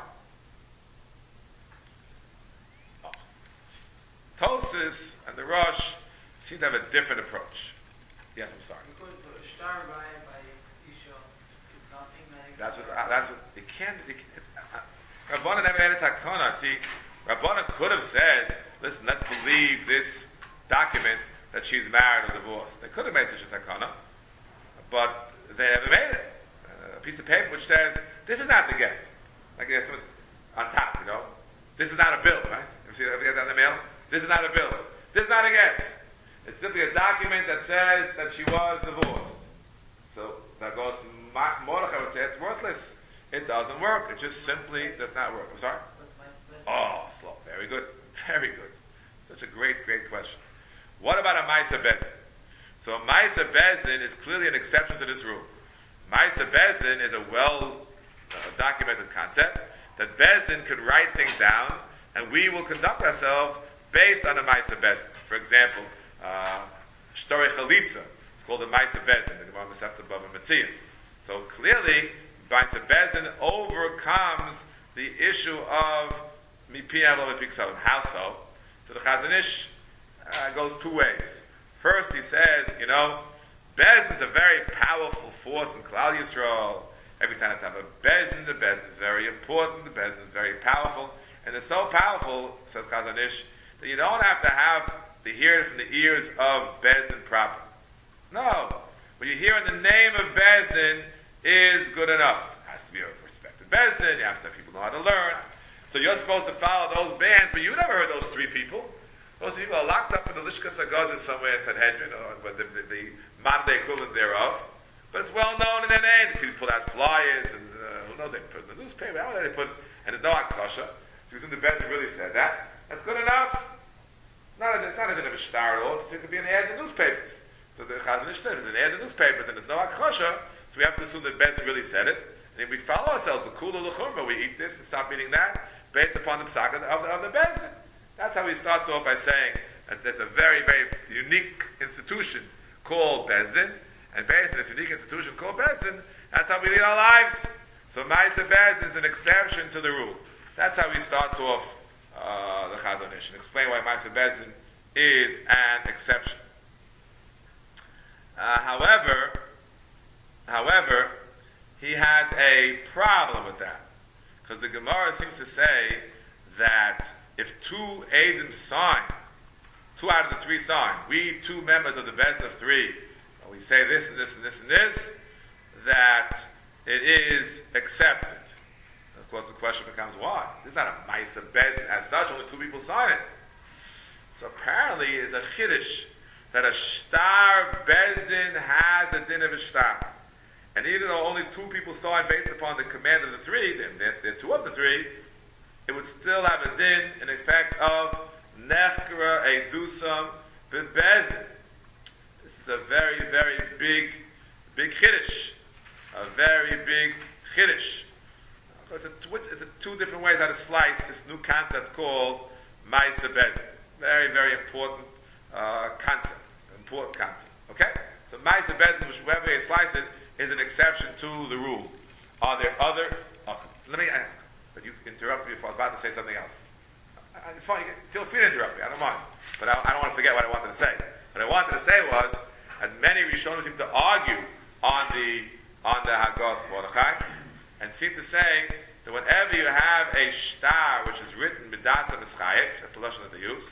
Tosis and the Rosh seem to have a different approach. Yes, I'm sorry. You could put a star by Isha. That's what it can't. Rabbana never had a takana. See, Rabbana could have said, "Listen, let's believe this document that she's married or divorced." They could have made such a takana, but they never made it. A piece of paper which says, "This is not the get." Like there's something on top, you know. This is not a bill, right? You see that in the mail? This is not a bill. This is not a get. It's simply a document that says that she was divorced. So that goes. Mordechai would say it's worthless. It doesn't work. It just simply does not work. I'm sorry? Oh, slow. Very good. Very good. Such a great, great question. What about a Maisa Bezdin? So a Maisa Bezdin is clearly an exception to this rule. Maisa Bezdin is a well-documented concept that Bezdin could write things down and we will conduct ourselves based on a Maisa Bezdin. For example, Shtori Chalitza. It's called a Maisa Bezdin, the Gemara Masechta Bava Metzia. So clearly, Maisa Bezdin overcomes the issue of Mipi Avlo Mipi Ksavim. How so? So the Chazon Ish goes two ways. First, he says, Bezdin is a very powerful force in Klal Yisrael. Every time I have a Bezdin, the Bezdin is very important, the Bezdin is very powerful. And it's so powerful, says Chazon Ish, that you don't have to hear it from the ears of Bezdin proper. No. What you hear in the name of Bezdin is good enough. It has to be a respected Bezdin, you have to have people know how to learn. So you're supposed to follow those bands, but you never heard those three people. Those people are locked up in the Lishkas Hagazah somewhere in Sanhedrin, or the modern day equivalent thereof. But it's well known in their name. The people put out flyers, and who knows, they put in the newspaper, how they put, and there's no Akasha. So the Bezdin really said that. That's good enough. It's not a din of a star at all. It could be an ad in the newspapers. So the Chazon Ish said, it's an ad in the newspapers, and there's no Akasha, so we have to assume that Bezdin really said it. And if we follow ourselves, the Kula L'chumra, we eat this and stop eating that, based upon the psak of the Bezdin. That's how he starts off by saying that there's a very, very unique institution called Bezdin, and based on this unique institution called Bezdin, that's how we lead our lives. So Maisa Bezdin is an exception to the rule. That's how he starts off the Chazon Ish, and explain why Maisa Bezdin is an exception. However, he has a problem with that, because the Gemara seems to say that if two Eidim sign, 2 out of the 3 sign, we 2 members of the Bezdin of 3, and we say this and this and this and this, that it is accepted. And of course, the question becomes why? This is not a Maisa Bezdin as such; only 2 people sign it. So apparently, it's a chiddush that a shtar Bezdin has a din of a shtar. And even though only 2 people sign based upon the command of the 3, they're 2 of the 3, it would still have a din in effect of nechkara edusam bebezdin. This is a very, very big chiddush. A very big chiddush. It's 2 different ways how to slice this new concept called Maisa Bezdin. Very, very important concept. Important concept. Okay? So Maisa Bezdin, whichever way you slice it, is an exception to the rule. Are there other... but you interrupt me if I was about to say something else. It's fine. Feel free to interrupt me. I don't mind. But I don't want to forget what I wanted to say. What I wanted to say was that many Rishonim seem to argue on the Hagos Mordechai and seem to say that whenever you have a shtar which is written Midasa Mischayek, that's the lesson that they use,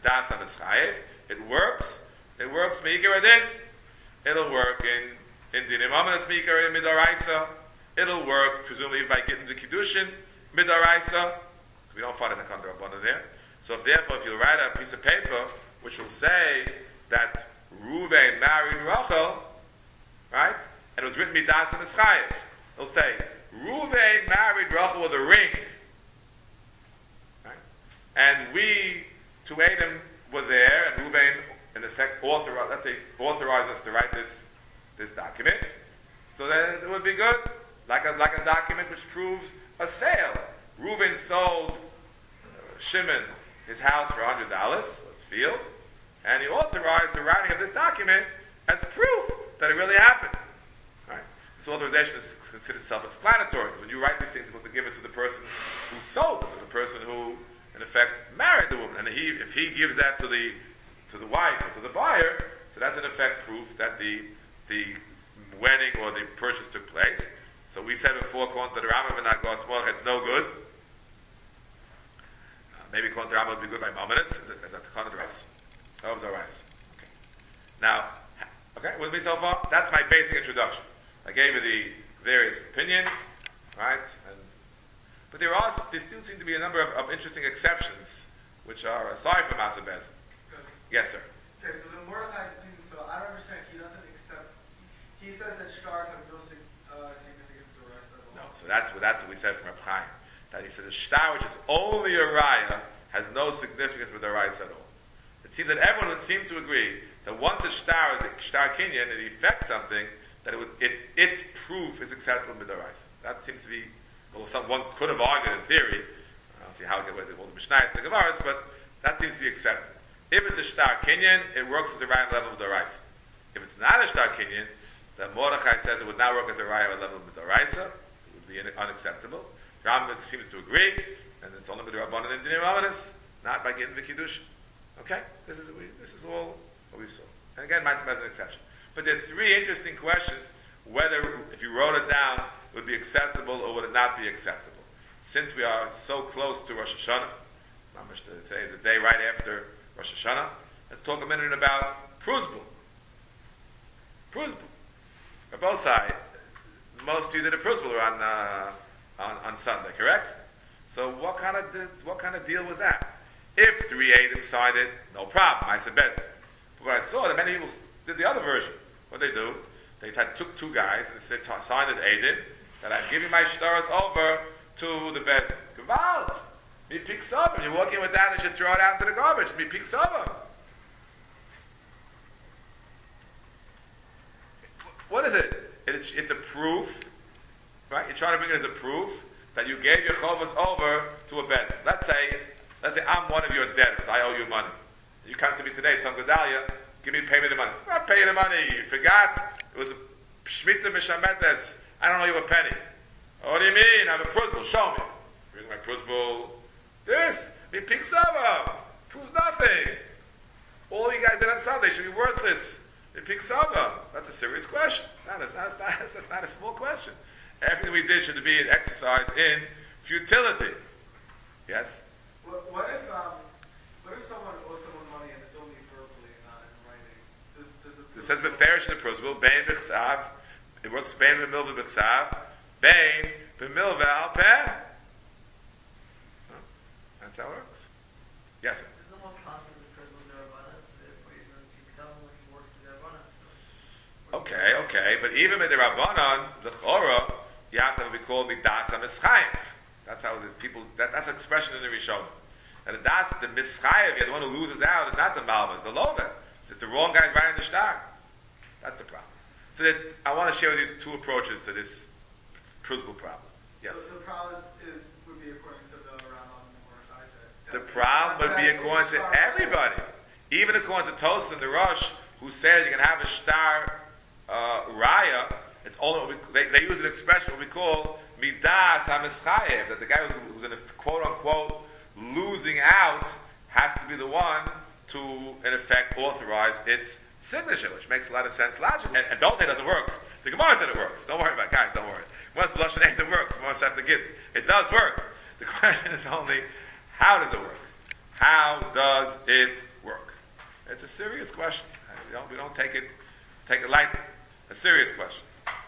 midas hamischayev. It works. It works meikar adin. It'll work in dinim amanas meikar midaraisa. It'll work presumably by getting the kiddushin midaraisa. We don't find it in the Rabbanan there. So if you write a piece of paper which will say that Reuven married Rachel, right? And it was written midas hamischayev. It'll say Reuven married Rachel with a ring. Right? And we, two Adam, were there, and Reuven, in effect, authorized us to write this document. So then it would be good, like a document which proves a sale. Reuven sold Shimon his house for $100, his field, and he authorized the writing of this document as proof that it really happened. Right? This authorization is considered self-explanatory. When you write these things, you're supposed to give it to the person who sold it, or the person who, in effect, married the woman. And if he gives that to the wife or to the buyer, so that's in effect proof that the wedding or the purchase took place. So we said before, according to the Rambam and Agos Moach, it's no good. Maybe according to the Rambam would be good by Mamonis. Is that the kind of rice? Oh, the rice. Okay. Now, okay, with me so far? That's my basic introduction. I gave you the various opinions, right? But there still seem to be a number of interesting exceptions, which are aside from Asa Bez. Yes, sir. Okay, so the Mordechai's opinion, so I don't understand, he doesn't accept, he says that stars have no significance to the rest of the No, so that's what we said from Reb Chaim. That he said the star, which is only a raya, has no significance with the raya at all. It seems that everyone would seem to agree that once a star is a star kinyan, it affects something, that its proof is acceptable with the raya. That seems to be, well, one could have argued in theory. I don't see how it can with all the Mishnayos and the Gemaras, but that seems to be accepted. If it's a star kinyan, it works at the right level of the raya. If it's not a star kinyan, then Mordechai says it would not work as a raya at the level of the raya. It would be unacceptable. Rambam seems to agree, and it's only with the Rabbanan and Dinim Amanis, not by getting the Kiddush. Okay? This is all what we saw. And again, Ma'aseh as an exception. But there are three interesting questions, whether, if you wrote it down, it would be acceptable or would it not be acceptable. Since we are so close to Rosh Hashanah, today is the day right after Rosh Hashanah, let's talk a minute about Pruzbul. On both sides, most of you did a Pruzbul on Sunday, correct? So what kind of deal was that? If 3 Adam signed it, no problem. I said Bezdin. But what I saw that many people did the other version. What they do? They took two guys and said, signed as Adam, that I'm giving my shtaras over to the Bezdin. Gewalt! Me picks up, and you walk in with that, and you should throw it out into the garbage. Me picks up. What is it? It's a proof, right? You're trying to bring it as a proof that you gave your chovos over to a Bezdin. Let's say I'm one of your debtors. I owe you money. You come to me today, Tom Gedalia, pay me the money. I'll pay you the money. You forgot. It was a Shemitah Mishamedes. I don't owe you a penny. What do you mean? I have a pruzbul. Show me. Bring my pruzbul. This. Me picks up. Proves nothing. All you guys did on Sunday should be worthless. Me picks up. That's a serious question. That's not a small question. Everything we did should be an exercise in futility. Yes? What if someone owes someone money and it's only verbally and not in writing? It says beferish in the pruzbul, bein b'chsav. It works bein b'milva b'chsav, bein b'milva al peh. That's how it works. Yes, sir. There's no more conflict with pruzbul derabbanan, so therefore you're going to keep selling when you work to derabbanan. Okay, but even with the Rabbanan, the Chora, you have to have what we call midas ha-mischayev. That's how the people. That's an expression in the Rishon. And the mischayev, the one who loses out, is not the malva, it's the lover. It's the wrong guy writing the shtar. That's the problem. So that I want to share with you two approaches to this pruzbul problem. Yes. So the problem would be according to the Rambam or Mordechai. The problem would be according to everybody, even according to Tosin, the Rosh, who says you can have a shtar raya. It's only they use an expression what we call midas ha-mischayev, that the guy who's in a quote unquote losing out has to be the one to, in effect, authorize its signature, which makes a lot of sense logically. And don't say it doesn't work. The Gemara said it works. Don't worry about it, guys. Don't worry. Once the lashon ain't, it works. Once have to get it does work. The question is only how does it work? How does it It's a serious question. We don't take it lightly. A serious question.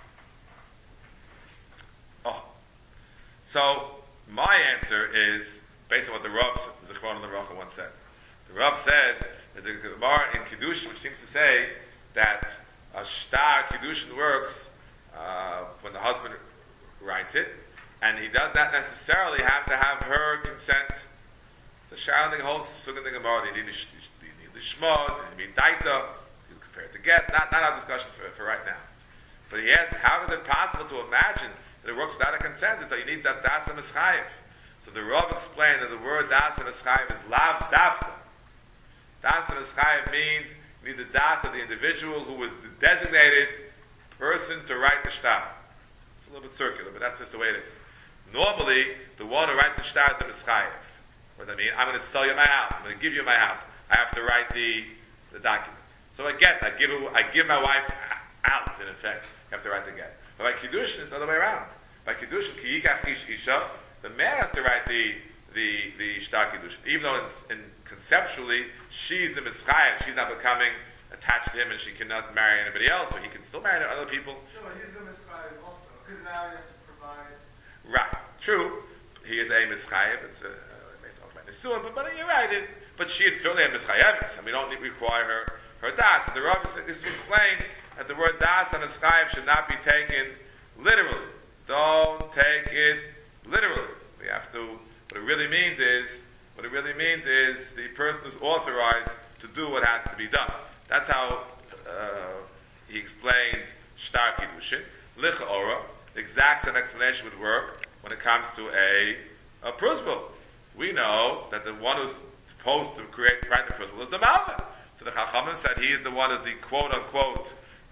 Oh. So, my answer is based on what the Rav Zichron and the Rav once said. The Rav said, there's a Gemara in Kiddushin which seems to say that a shtar Kiddushin works when the husband writes it, and he does not necessarily have to have her consent. The Sharon holds Sugan the Gemara, they need the Shmod, they need Daita, you compare it to get, not our discussion for right now. But he asked, how is it possible to imagine that it works without a consent? Is that you need that Das and Mischayev. So the Rav explained that the word Das and Mischayev is Lav Dafka. Das and Mischayev means you need the Das of the individual who was the designated person to write the shtar. It's a little bit circular, but that's just the way it is. Normally, the one who writes the shtar is the Mischayev. What does that mean? I'm going to sell you my house. I'm going to give you my house. I have to write the document. So I give my wife out, in effect. You have to write the get. But by Kiddushin, it's the other way around. By Kiddushin, ki yikach ish isha, the man has to write the shtar Kiddushin. Even though conceptually, she's the Mischayev, she's not becoming attached to him and she cannot marry anybody else, so he can still marry other people. No, but he's the Mischayev also, because now he has to provide. Right. True. He is a Mischayev. It's but you're right. But she is certainly a Mischayev, and we don't require her das. And the Rav is to explain that the word das and Mischayev should not be taken literally. Don't take it literally. We have to. What it really means is the person who's authorized to do what has to be done. That's how he explained shtar kiddushin. Licha ora, the exact same explanation would work when it comes to a prusbul. We know that the one who's supposed to write the prusbul is the Malvin. So the Chachamim said he is the one who's the quote-unquote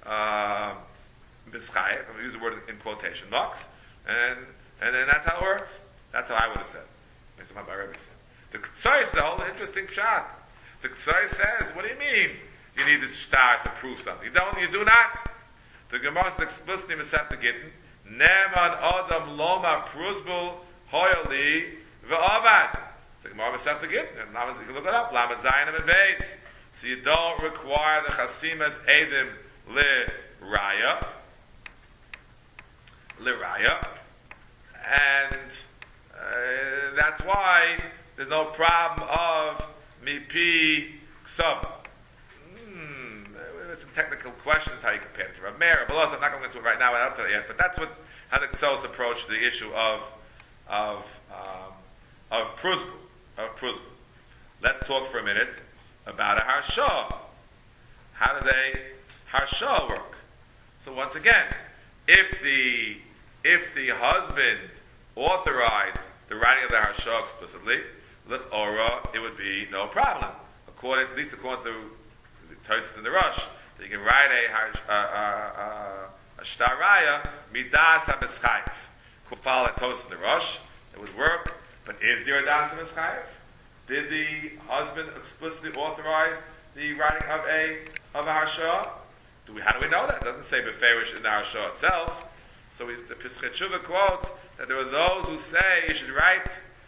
Mischayev. I'm going to use the word in quotation marks. And then that's how it works. That's how I would have said. Based on what my Rebbe said. The K'tzai is a whole interesting pshat. The K'tzai says, what do you mean you need this shtar to prove something? You do not. The Gemara says explicitly in Masechet Gittin, Neman Adam Loma Prusbul Hoyali V'Avad. It's the Gemara Masechet Gittin. And you can look it up. Lamed Zayin and Beis. So you don't require the Chasimas Edim L'Raya. And that's why there's no problem of Mipi Ksav. There's some technical questions how you compare it to Rav Meir. But I'm not going into it right now. I don't tell you yet. But that's how the Ksaos approach the issue of prusbul. Let's talk for a minute about a harsha. How does a harsha work? So once again, if the husband authorized the writing of the harsha explicitly, l'chora, it would be no problem. At least according to the Tosfos in the Rosh, that you can write a shtaraya midas ha-mischayev. Could follow the Tosfos in the Rosh, it would work. But is there a das ha-mischayev? Did the husband explicitly authorize the writing of a harsha? How do we know that? It doesn't say beferish in the harsha itself. So the Pischei Teshuva quotes that there are those who say you should write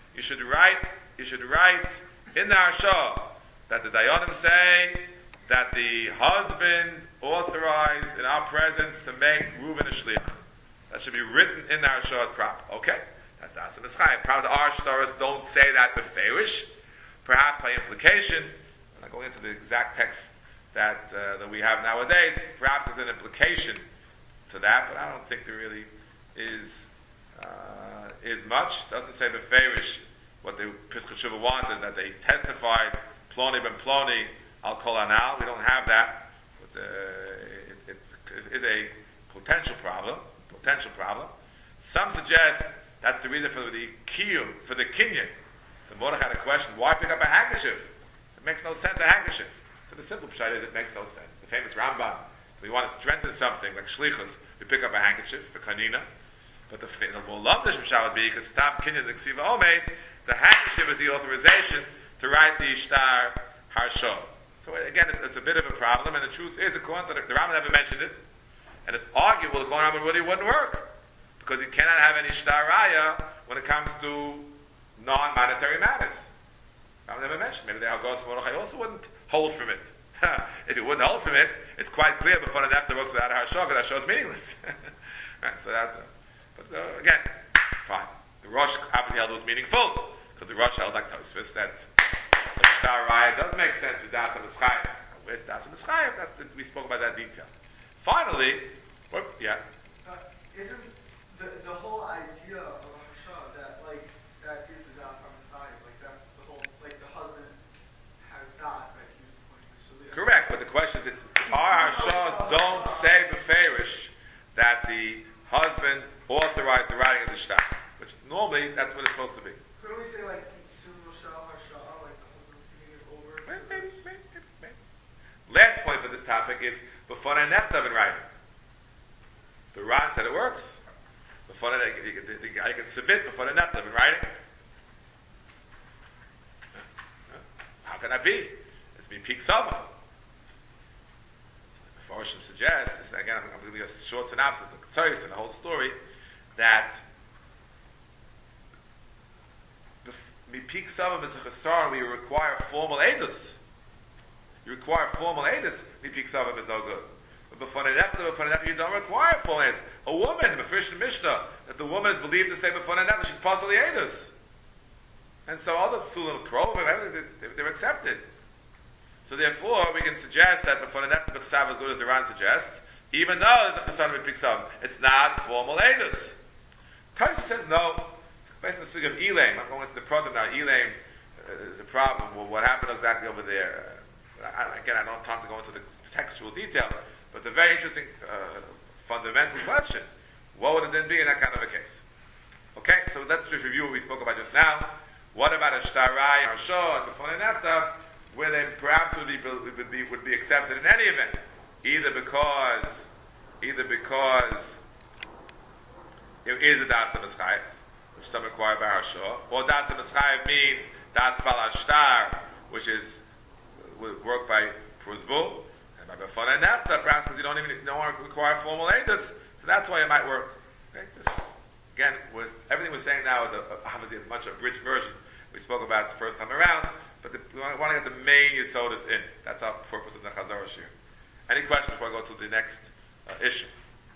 in the harsha that the Dayanim say that the husband authorized in our presence to make Reuven a shliach. That should be written in the harsha proper. Okay, that's Das HaMischayev. Perhaps our shtaros don't say that beferish. Perhaps by implication. I'm not going into the exact text that we have nowadays. Perhaps there's an implication to that, but I don't think there really is much. It doesn't say beferish what the Pischei Teshuva wanted, that they testified Ploni ben Ploni al kol anal. We don't have that. It is a potential problem. Some suggest that's the reason for the kiyum, for the kinyan. The Mordechai had a question: why pick up a handkerchief? It makes no sense. A handkerchief. So the simple pshat is it makes no sense. The famous Rambam. We want to strengthen something like shlichus. We pick up a handkerchief for kanina. But the more lumdish pshat would be because stop kinyan the ksiva omeid. The handkerchief is the authorization to write the shtar harsha. So again, it's a bit of a problem. And the truth is, according to the Rambam never mentioned it, and it's arguable the Rambam really wouldn't work because you cannot have any shtar raya when it comes to non-monetary matters. I never mentioned. Maybe the Algos Mordechai also wouldn't hold from it. If you wouldn't hold from it, it's quite clear before the nefta works without a harshah, because that is meaningless. Right, so that, again, fine. The Rosh obviously held it was meaningful, because the Rosh held like Tosfos that the Shtar Raya does make sense with Das HaMeschayim. Where's Das HaMeschayim? We spoke about that detail. Finally, isn't the whole idea of a Hasha that is the Das HaMeschayim, like that's the whole, like the husband has Das that he's appointed the Shalir. Correct, but the question is, our Hashas don't say beferish that the husband authorized the writing of the shtar, which normally that's what it's supposed to be. Couldn't we say like Tzum Roshal Hasha, like the husband's giving it over? Maybe. Last point for this topic is before I nefta in writing. The Ran said it works. Before the guy can submit before the nefta in writing. How can that be? It's me peak sava. Farshim suggests, this, again, I'm going to give you a short synopsis of Ketzoris and the whole story, that me peak sava is a chasar where you require formal edus. You require formal edus, me peak sava is no good. But before the nefta, you don't require formal edus. A woman, the Mefurish Mishnah, that the woman is believed to say before the nefta, she's possibly edus. And so all the psulim krov, they're accepted. So therefore, we can suggest that before the nefta b'chsav as good as the Ran suggests, even though there's a chasar of picks up, it's not formal edus. Taisa says no. Based on the story of Elaim, I'm going into the product now. Elaim is a problem. Well, what happened exactly over there? Again, I don't have time to go into the textual details, but it's a very interesting fundamental question. What would it then be in that kind of a case? Okay, so let's just review what we spoke about just now. What about a shtarai, harsho, and before the nefta, where they perhaps would be accepted in any event, either because it is a das HaMeschayim, which some require by harsho, or das HaMeschayim means das bal hashtar, which is work by pruzbul, and by before the nefta, perhaps because you don't require formal edus, so that's why it might work. Okay? Again, everything we're saying now is obviously a much abridged version we spoke about the first time around, but we want to get the main yesodus in. That's our purpose of the Chazar Shir. Any questions before I go to the next issue?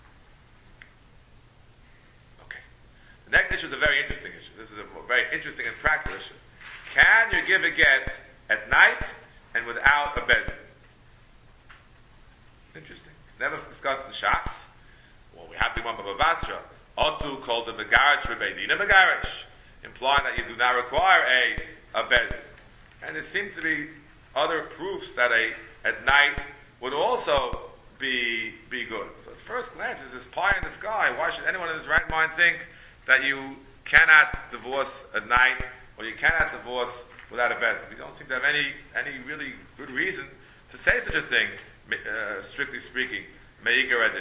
Okay. The next issue is a very interesting issue. This is a very interesting and practical issue. Can you give a get at night and without a bezin? Interesting. Never discussed in Shas. Well, we have the one Baba Basra. Odu called the Megarish Rebeidina Megarish, implying that you do not require a bezin. And there seem to be other proofs that at night would also be good. So at first glance, is this pie in the sky? Why should anyone in his right mind think that you cannot divorce at night, or you cannot divorce without a bezin? We don't seem to have any really good reason to say such a thing, strictly speaking. Me'iger adin.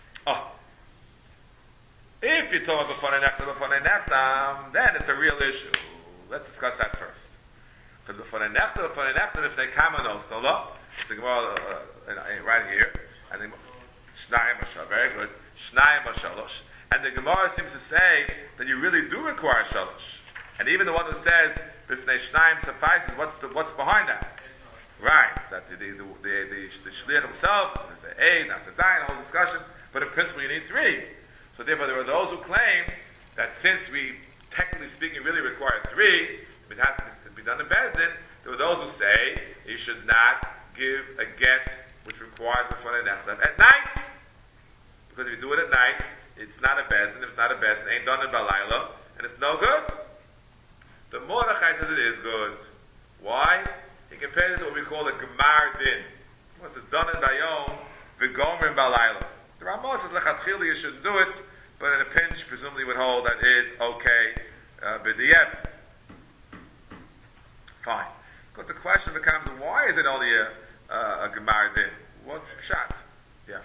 If you talk about b'fanei neftam, then it's a real issue. Let's discuss that first. Because b'fanei neftam, if they kamanos, it's a Gemara right here, and the Shnayim Mashal, very good. Shnayim Mashalosh, and the Gemara seems to say that you really do require shalosh, and even the one who says b'fnei Shnayim suffices. What's behind that? Right, that the shliach himself is a that's a dain, whole discussion. But in principle, you need 3. So therefore, there are those who claim that since we, technically speaking, really require 3, it has to be done in Bezdin. There are those who say you should not give a get which requires before the nefta at night, because if you do it at night, it's not a Bezdin. If it's not a Bezdin, it ain't done in Balayla, and it's no good. The Mordechai says it is good. Why? He compares it to what we call a Gemar Din. Once it's done in Bayom, v'gomer in Balayla. The Ramah says lechatchila you shouldn't do it, but in a pinch, presumably would hold that is okay. B'diyeb. Fine. Because the question becomes, why is it only a Gemar Din? What's pshat? Yeah.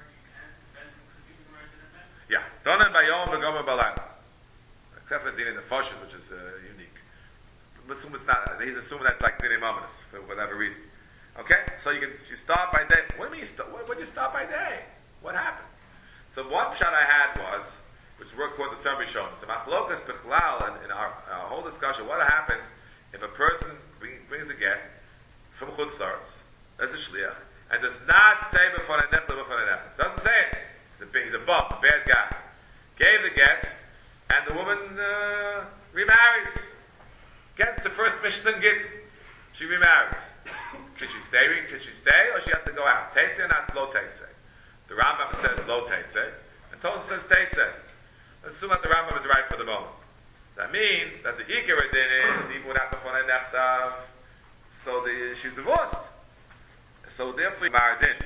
Yeah. Done in Bayom v'gomer Balayla. Except for Din in the Foshes, which is unique. It's not. He's assuming that's like Din Imaminus for whatever reason. Okay, so you start by day. What do you mean? When you start by day? What happened? So one shot I had was, which we're called the summary shown. So machlokas bichlal, in our whole discussion, what happens if a person brings a get from chutz starts, That's a shliach, and does not say b'fanei nechta b'fanei nechta. Doesn't say it. He's a bum, a bad guy. Gave the get, and the woman remarries. Gets the first Mishnah get, she remarries. Can she stay? Or she has to go out? Teitze or not lo teitze? The Rambam says lo teitze, and Tosfos says teitze. Let's assume that the Rambam is right for the moment. That means that the Ikar din is even without the Fonei Nechtav, so she's divorced. So therefore, Mardin.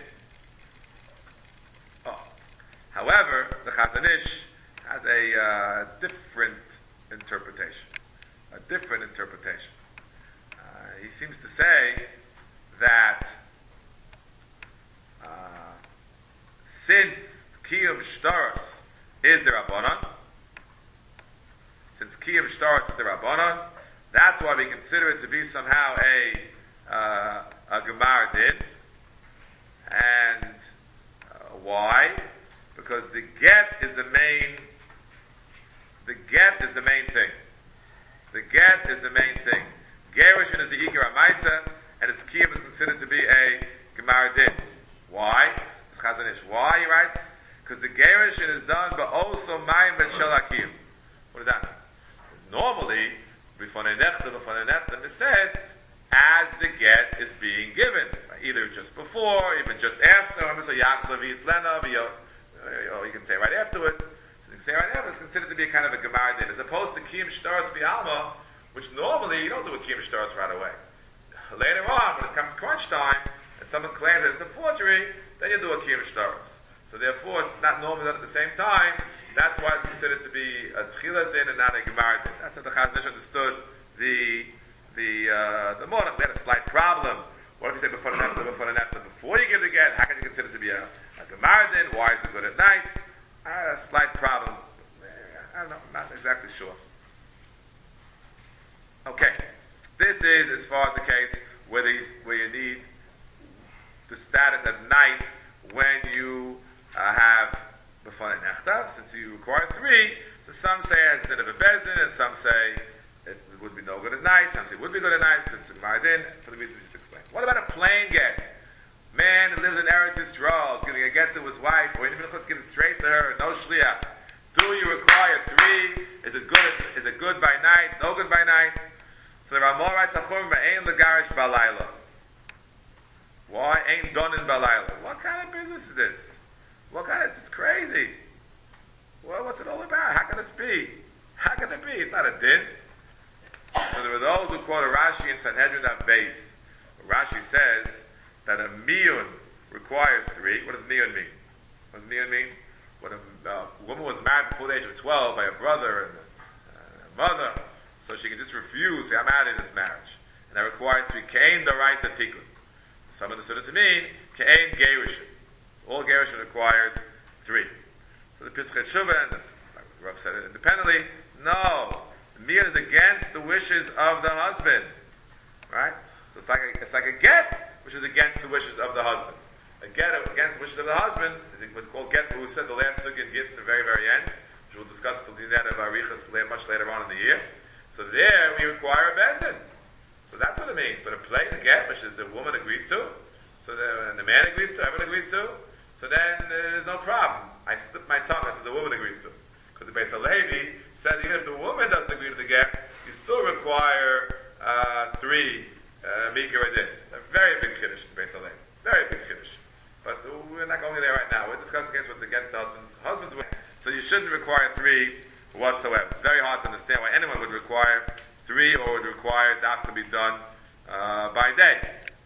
Oh. However, the Chazon Ish has a different interpretation. He seems to say that since Kiyum Shtaros is the Rabbanon, that's why we consider it to be somehow a Gemar Din. And why? Because the get is the main thing. Gerushin is the Ikar HaMaisa, and its Kiyum is considered to be a Gemar Din. Why? Chazon Ish. Why, he writes? Because the Gerushin is done, but also Mayim Ben Shel HaKiyum. What does that mean? Normally, B'fanei Nechta is said as the get is being given, either just before, even just after. You can say right afterwards. So you can say right after. It's considered to be a kind of a Gemar Din, as opposed to Kiyum Shtaros B'Alma, which normally you don't do a Kiyum Shtaros right away. Later on, when it comes crunch time, and someone claims that it's a forgery, then you do a Kiyum Shtaros. So therefore, it's not normally done at the same time. That's why it's considered to be a Tchilas Din and not a Gemar Din. That's how the Chazon Ish understood the Monach. We had a slight problem. What if you say before you give the get? How can you consider it to be a Gemar Din? Why is it good at night? A slight problem. I don't know. I'm not exactly sure. Okay. This is as far as the case where you need the status at night when you have b'fanei nechta, since you require 3. So some say as din of a bezdin, and some say it would be no good at night. Some say it would be good at night because it's a Gemar Din, for the reasons we just explained. What about a plain get? Man who lives in Eretz Yisrael is giving a get to his wife, or even if he gives it straight to her, no shliach. Do you require 3? Is it good by night? No good by night? So the Ramah writes, "Ein legarish balayla." Why ain't done in balayla? What kind of business is this? It's crazy. Well, what's it all about? How can this be? How can it be? It's not a din. So there are those who quote a Rashi in Sanhedrin of Beis. Rashi says that a miyun requires 3. What does miyun mean? What does miyun mean? When a woman was married before the age of 12 by a brother and a mother, so she can just refuse, say, I'm out of this marriage. And that requires 3. Ke'ein d'oraisa tikkun. Some understood it to mean ke'ein gerushin. So all gerushin requires 3. So the Pischei Teshuvah and the Rav said it independently. No, the miyun is against the wishes of the husband, right? So it's like a get, which is against the wishes of the husband. A get against the wishes of the husband is what's called get, who said the last sugya and get at the very, very end, which we'll discuss much later on in the year. So there we require a bezdin. So that's what it means. But a play, the get, which is the woman agrees to, and the man agrees to, everyone agrees to, so then there's no problem. I slip my tongue until the woman agrees to. Because the Beis HaLevi said even if the woman doesn't agree to the get, you still require 3 mikra din. It's a very big chiddush in Beis HaLevi. Very big chiddush. But we're not going there right now. We're discussing against what's against the husband's way. So you shouldn't require 3 whatsoever. It's very hard to understand why anyone would require 3 or would require daf to be done by day.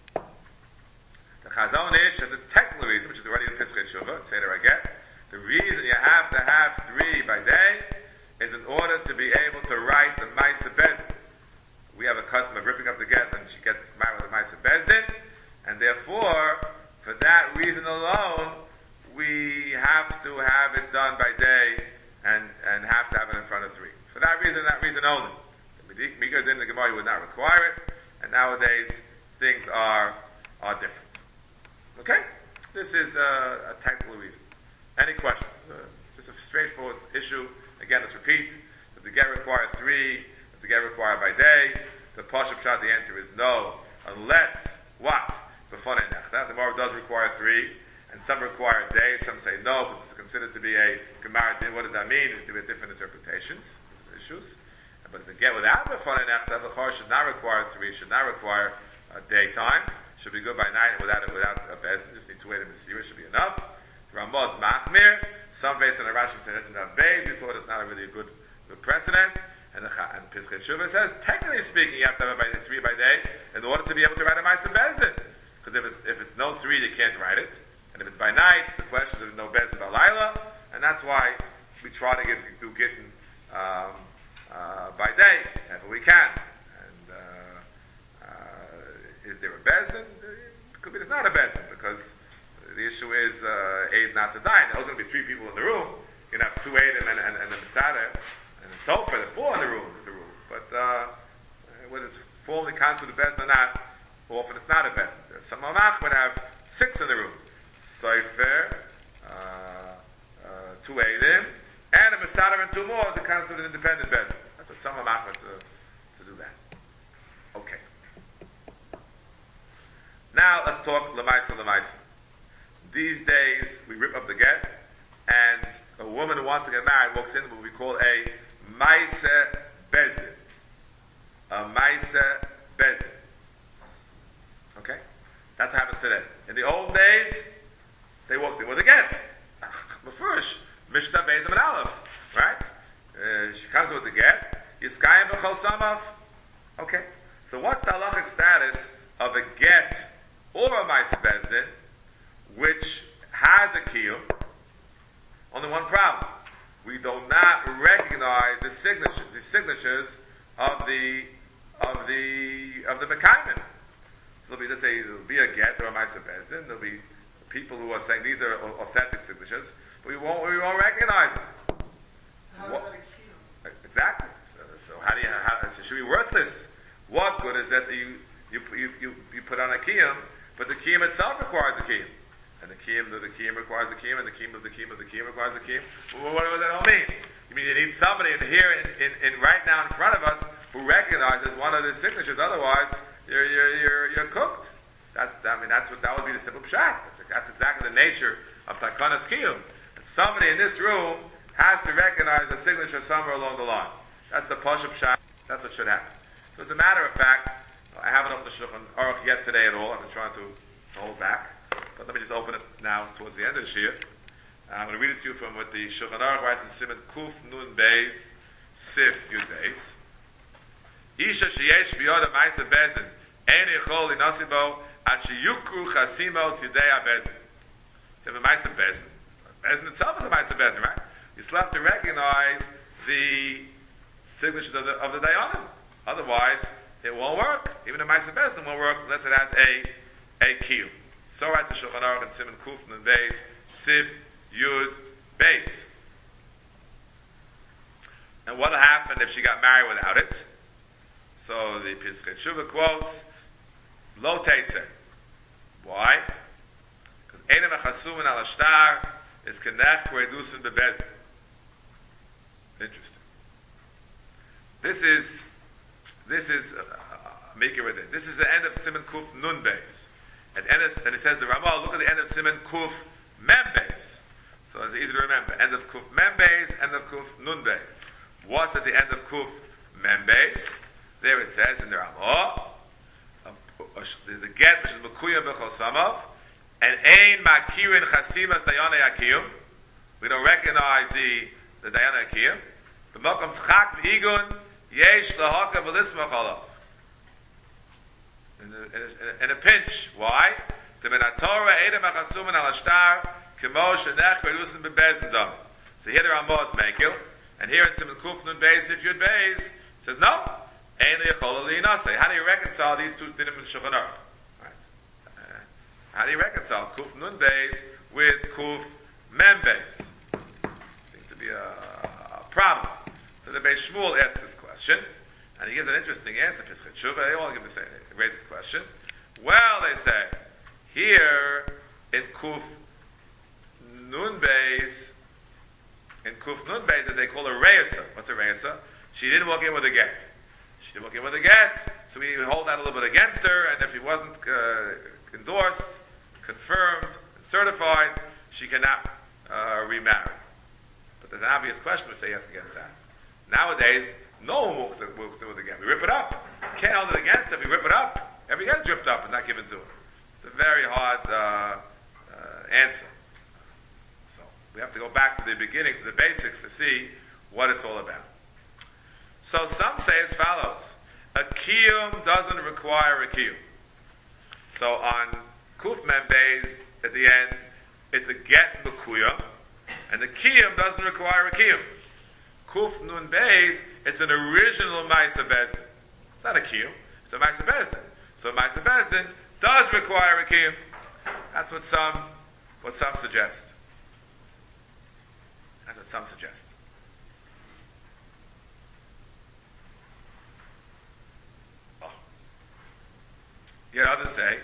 The Chazon Ish has a technical reason, which is already in Pischei Teshuvah, say there again. The reason you have to have 3 by day is in order to be able to write the Ma'aseh Bezdin. We have a custom of ripping up the get when she gets married with the Ma'aseh Bezdin, and therefore, for that reason alone, we have to have it done by day and have to have it in front of 3. For that reason only. The Mikra Din, the Gemara would not require it, and nowadays things are different. Okay? This is a technical reason. Any questions? Just a straightforward issue. Again, let's repeat. Does the get require 3? Does the get require by day? The Pashup Pshat, the answer is no. Unless, what? b'fonei nechta. The Gemara does require 3, and some require a day. Some say no, because it's considered to be a gemara din. What does that mean? There are different interpretations. There's issues. But if they get without b'fonei nechta, the chor should not require 3. Should not require daytime. Should be good by night without a bezin. Just need to wait in the seer. Should be enough. Ramah is machmir. Some based on the Rashi said it enough babe. You thought it's not really a good precedent. And Pischei Shuvah says, technically speaking, you have to have a 3 by day in order to be able to write a Ma'aser Bezdin. Because if it's no 3, you can't write it. And if it's by night, the question is no Bezdin B'Layla. And that's why we try to do Gittin by day, if we can. And is there a Bezdin? It could be there's not a Bezdin, because the issue is Eid Nasadayin. There's going to be 3 people in the room. You're going to have 2 Eidim and the Mesader. And so for the 4 in the room is a rule. But whether it's formally constituted Bezdin or not, often it's not a Bezdin. Some Mamach would have 6 in the room. Sofer, 2 Eidim, and a Mesader and 2 more to constitute an independent Bezdin. That's what some Mamach would to do that. Okay. Now let's talk Lemaisa. These days we rip up the get, and a woman who wants to get married walks in what we call a Maise Bezdin. A Maise Bezdin. Okay? That's what happens today. In the old days, they walked in with a get. Mefurish, Mishnah Bezdin and Aleph. Right? She comes in with the get. Yiskayim B'chol Samav. Okay. So what's the halachic status of a get or a Maise Bezdin which has a kiyum? Only one problem. We do not recognize the signatures of the Mekayim. So there'll be a get or a Ma'aser Bezdin. There'll be people who are saying these are authentic signatures, but we won't recognize them. How is that a kiyum? Exactly. So so should be worthless. What good is that you put on a kiyum, but the kiyum itself requires a kiyum? And the kiyum requires a kiyum, and the kiyum of the kiyum of the kiyum requires a kiyum. Well, what does that all mean? You mean you need somebody in here, in right now in front of us, who recognizes one of the signatures. Otherwise, you're cooked. That would be the simple pshat. That's exactly the nature of takanas kiyum. And somebody in this room has to recognize a signature somewhere along the line. That's the pashup pshat. That's what should happen. So as a matter of fact, I haven't opened the Shulchan Aruch yet today at all. I've been trying to hold back. But let me just open it now towards the end of the Shir. I'm going to read it to you from what the Shulchan Aruch writes in Siman Kuf Nun Beis Sif Yud Beis. Isha sheyesh biyod Ma'aser Bezdin ein yichol linasi bo ad sheyukru chasimos yidei ha-Bezdin. You have a Ma'aser Bezdin. Bezdin itself is a Ma'aser Bezdin, right? You still have to recognize the signatures of the Dayanim. Otherwise, it won't work. Even a Ma'aser Bezdin won't work unless it has a kiyum. So writes the Shulchan Aruch in Siman Kuf Nun Beis Sif Yud Beis. And what will happen if she got married without it? So the Pischei Shuvah quotes, Lo Teitze. Why? Because Einem HaChasumin Al Ashtar is Kenech K'Redusin Bebezdin. Interesting. This is Mikra. This is the end of Siman Kuf Nun Beis. And it says the Ramah, look at the end of Siman Kuf Mem Beis. So it's easy to remember. End of Kuf Mem Beis, end of Kuf Nun Beis. What's at the end of Kuf Mem Beis? There it says in the Ramah, there's a get which is Mekuyah B'chol Samav, and Ein Makirin Chasimas Dayana Yakiyum. We don't recognize the Dayana Yakiyum. B'mokom Tchak V'igun Yesh Lahaka V'lismach Olav. In a pinch. Why? So here the Ramah is Mekil, and here in Siman Kuf Nun Beis, if Yud Beis, says no. How do you reconcile these two dinim in Shulchan Aruch? How do you reconcile Kuf Nun Beis with Kuf Mem Beis? Seems to be a problem. So the Beis Shmuel asks this question, and he gives an interesting answer. Pischei Shuvah, they all give the same. Raise this question. Well, they say here in Kuf Nun Beis, as they call a reisa. What's a reisa? She didn't walk in with a get. So we hold that a little bit against her, and if he wasn't endorsed, confirmed, and certified, she cannot remarry. But there's an obvious question which they ask against that. Nowadays, no one walks in with a get. We rip it up. You can't hold it against it. We rip it up. Every get is ripped up and not given to it. It's a very hard answer. So we have to go back to the beginning, to the basics, to see what it's all about. So some say as follows: a kiyum doesn't require a kiyum. So on kuf mem beis at the end, it's a get mekuyam, and the kiyum doesn't require a kiyum. Kuf nun beis, it's an original ma'aseh bezdin. It's not a kiyum; it's a ma'aseh bezdin. So ma'aseh bezdin does require a kiyum. That's what some suggest. That's what some suggest. Oh. Yet others say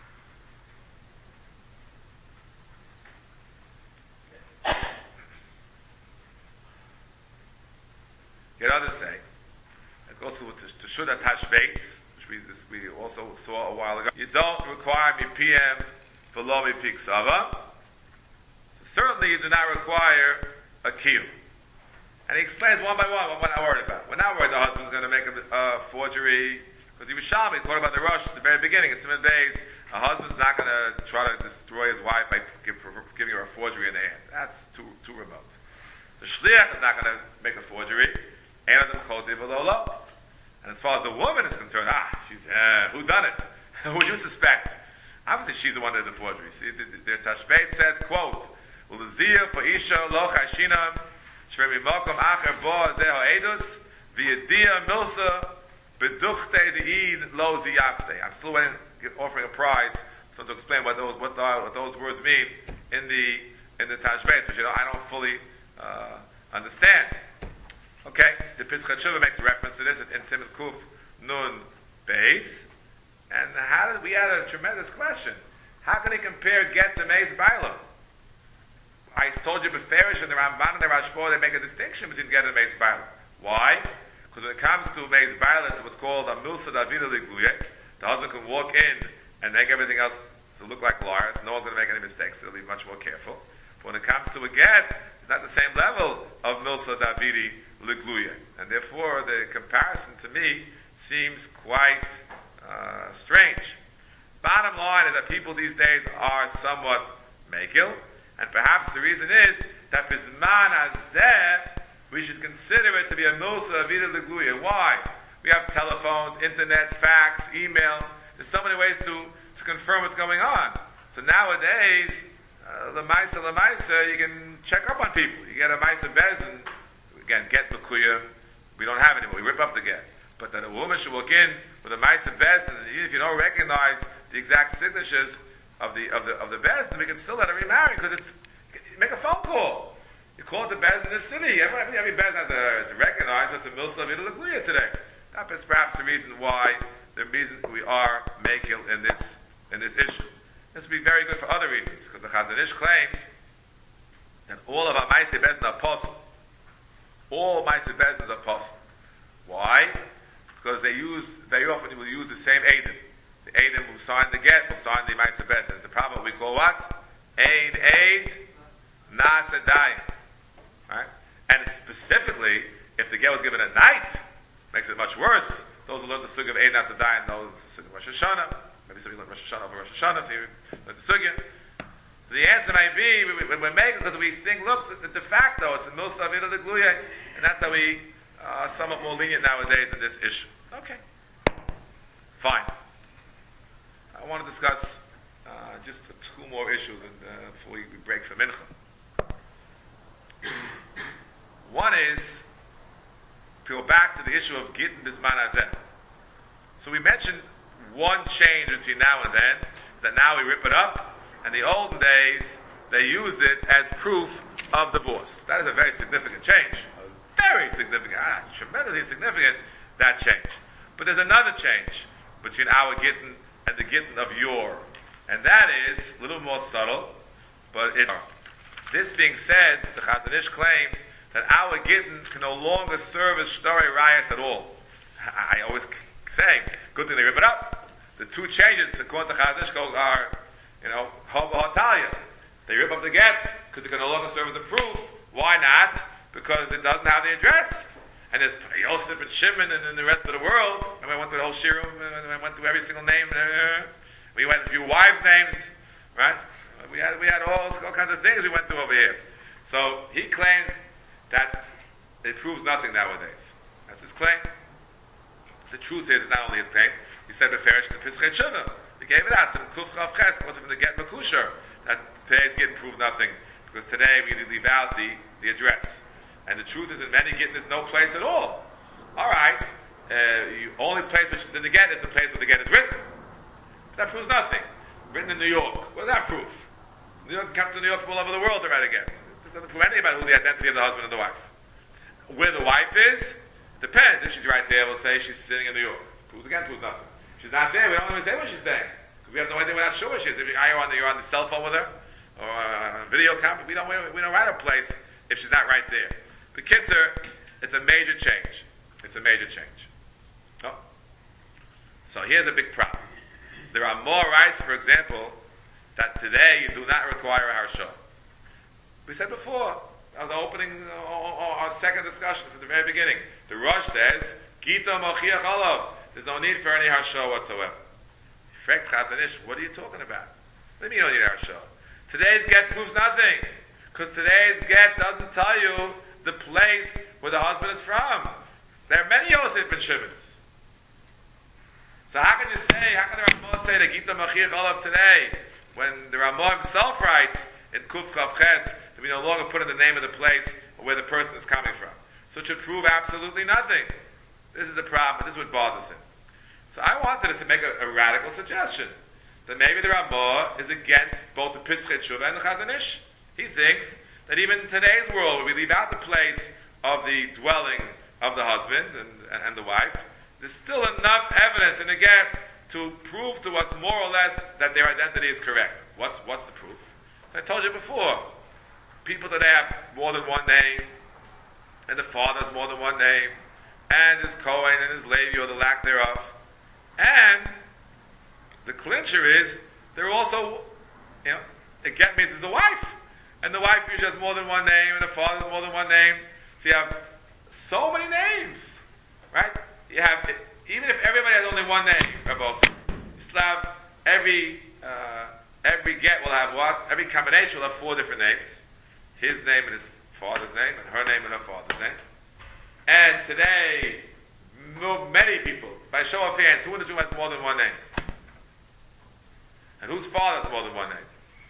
it goes to Shuda Tashbeitz, which we also saw a while ago. You don't require mi PM below mi piksava. So certainly you do not require a kiyum. And he explains one by one what we're not worried about. We're not worried the husband's going to make a forgery, because he was Shami. He thought about the rush at the very beginning. In Simon Beis, a husband's not going to try to destroy his wife by giving her a forgery in the end. That's too remote. The shliach is not going to make a forgery. And as far as the woman is concerned, she's who done it? Who would you suspect? Obviously, she's the one that did the forgery. See, the Tashbeit says, quote, "Ulazia for isha lo chashinam shvemi mokom acher bo zeho edus v'yedia milsa beduchte deid lo ziyafte." I'm still offering a prize, so to explain what those words mean in the Tashbeit, which I don't fully understand. Okay, the Pesach Shuvah makes reference to this in Simon Kuf Nun Beis, and we had a tremendous question. How can he compare get to Meis Bailam? I told you Beferish and the Ramban and the Rashba, they make a distinction between get and Meis Bailam. Why? Because when it comes to Meis Bailam, it's what's called a Milsa Davida Liguyek. The husband can walk in and make everything else to look like liars. No one's going to make any mistakes. They'll be much more careful. But when it comes to a get, it's not the same level of Milsa Davidi Ligluya. And therefore, the comparison to me seems quite strange. Bottom line is that people these days are somewhat makil, and perhaps the reason is that Bizman Hazeh, we should consider it to be a Milsa Davidi Ligluya. Why? We have telephones, internet, fax, email. There's so many ways to confirm what's going on. So nowadays, Lamaisa, you can check up on people. You get a Maisa Bezin, again, get Mekuyah, we don't have anymore. We rip up the get. But that a woman should walk in with a Maisa Bezin, and even if you don't recognize the exact signatures of the Bezin, we can still let her remarry, because it's, make a phone call. You call it the Bezin in the city. Every Bezin has it's recognized. It's a Milsa Davida Ligluya today. That is perhaps the reason why we are makil in this issue. This would be very good for other reasons, because the Chazon Ish claims that all of our Maaseh Bezin are possible. All Maaseh Bezin are possible. Why? Because very often will use the same Eidim. The Eidim who sign the get will sign the Maaseh Bezin. It's the problem we call what? Eid Nasadayim. Right? And specifically, if the get was given at night, makes it much worse. Those who learn the sugya of Eid Nasadayim, those the sugya of Rosh Hashanah. Maybe somebody learned Rosh Hashanah over Rosh Hashanah, so you learn the sugya. So the answer might be, we're making because we think, look, the de facto, it's a Milsa Davida Ligluya, and that's how we are somewhat more lenient nowadays in this issue. Okay. Fine. I want to discuss just two more issues before we break for Mincha. One is to go back to the issue of Gittin Bisman Hazeh. So we mentioned one change between now and then, is that now we rip it up, and the olden days, they used it as proof of divorce. That is a very significant change. Very significant. It's tremendously significant, that change. But there's another change between our Gittin and the Gittin of yore. And that is a little more subtle, but this being said, the Chazon Ish claims that our Gittin can no longer serve as Shtari Rayas at all. I always say, good thing they rip it up. The two changes according to Chazon Ish are, Haba Hatalia. They rip up the get because it can no longer serve as a proof. Why not? Because it doesn't have the address. And there's Yosef and Shimon and the rest of the world. And we went through the whole shirum, and we went through every single name. We went through wives' names, right? We had all kinds of things we went through over here. So he claims that it proves nothing nowadays. That's his claim. The truth is, it's not only his claim. He said beferish in the Pischei Tshuva. He gave it out. So the Kuf Chav Ches goes from the get Makusher. That today's get proved nothing because today we leave out the address. And the truth is, in many get there's no place at all. All right, the only place which is in the get is the place where the get is written. But that proves nothing. Written in New York. What does that prove? New York comes to New York from all over the world to write a get. It doesn't prove anything about who the identity of the husband and the wife. Where the wife is depends. If she's right there, we'll say she's sitting in New York. Proves nothing. She's not there. We don't even say where she's staying because we have no idea. We're not sure where she is. If you're on the cell phone with her or on a video camera, we don't write a place if she's not right there. The Kitzer, it's a major change. Oh. So here's a big problem. There are more rights, for example, that today you do not require a harsha. We said before, that was opening our second discussion from the very beginning. The Rosh says, Gita mochiach olav. There's no need for any harsha whatsoever. Frek Chazon Ish, what are you talking about? What do you mean you don't need a harsha? Today's get proves nothing. Because today's get doesn't tell you the place where the husband is from. There are many Yosef and Shimons. So how can the Ramah say that Gita Machiach Olav today, when the Ramah himself writes in Kuf Chav Ches that we no longer put in the name of the place where the person is coming from? So it should prove absolutely nothing. This is the problem. This is what bothers him. So I wanted to make a radical suggestion that maybe the Ramah is against both the Pischei Tshuva and the Chazon Ish. He thinks that even in today's world, where we leave out the place of the dwelling of the husband and the wife, there's still enough evidence in the get to prove to us more or less that their identity is correct. What's the proof? So I told you before, people today have more than one name, and the father has more than one name, and his Kohen and his Levi or the lack thereof. And the clincher is, they're also, a get means there's a wife. And the wife usually has more than one name, and the father has more than one name. So you have so many names, right? You have, even if everybody has only one name, you still have every get will have what? Every combination will have 4 different names. His name and his father's name, and her name and her father's name. And today, many people, by show of hands, who in this room has more than one name? And whose father has more than one name?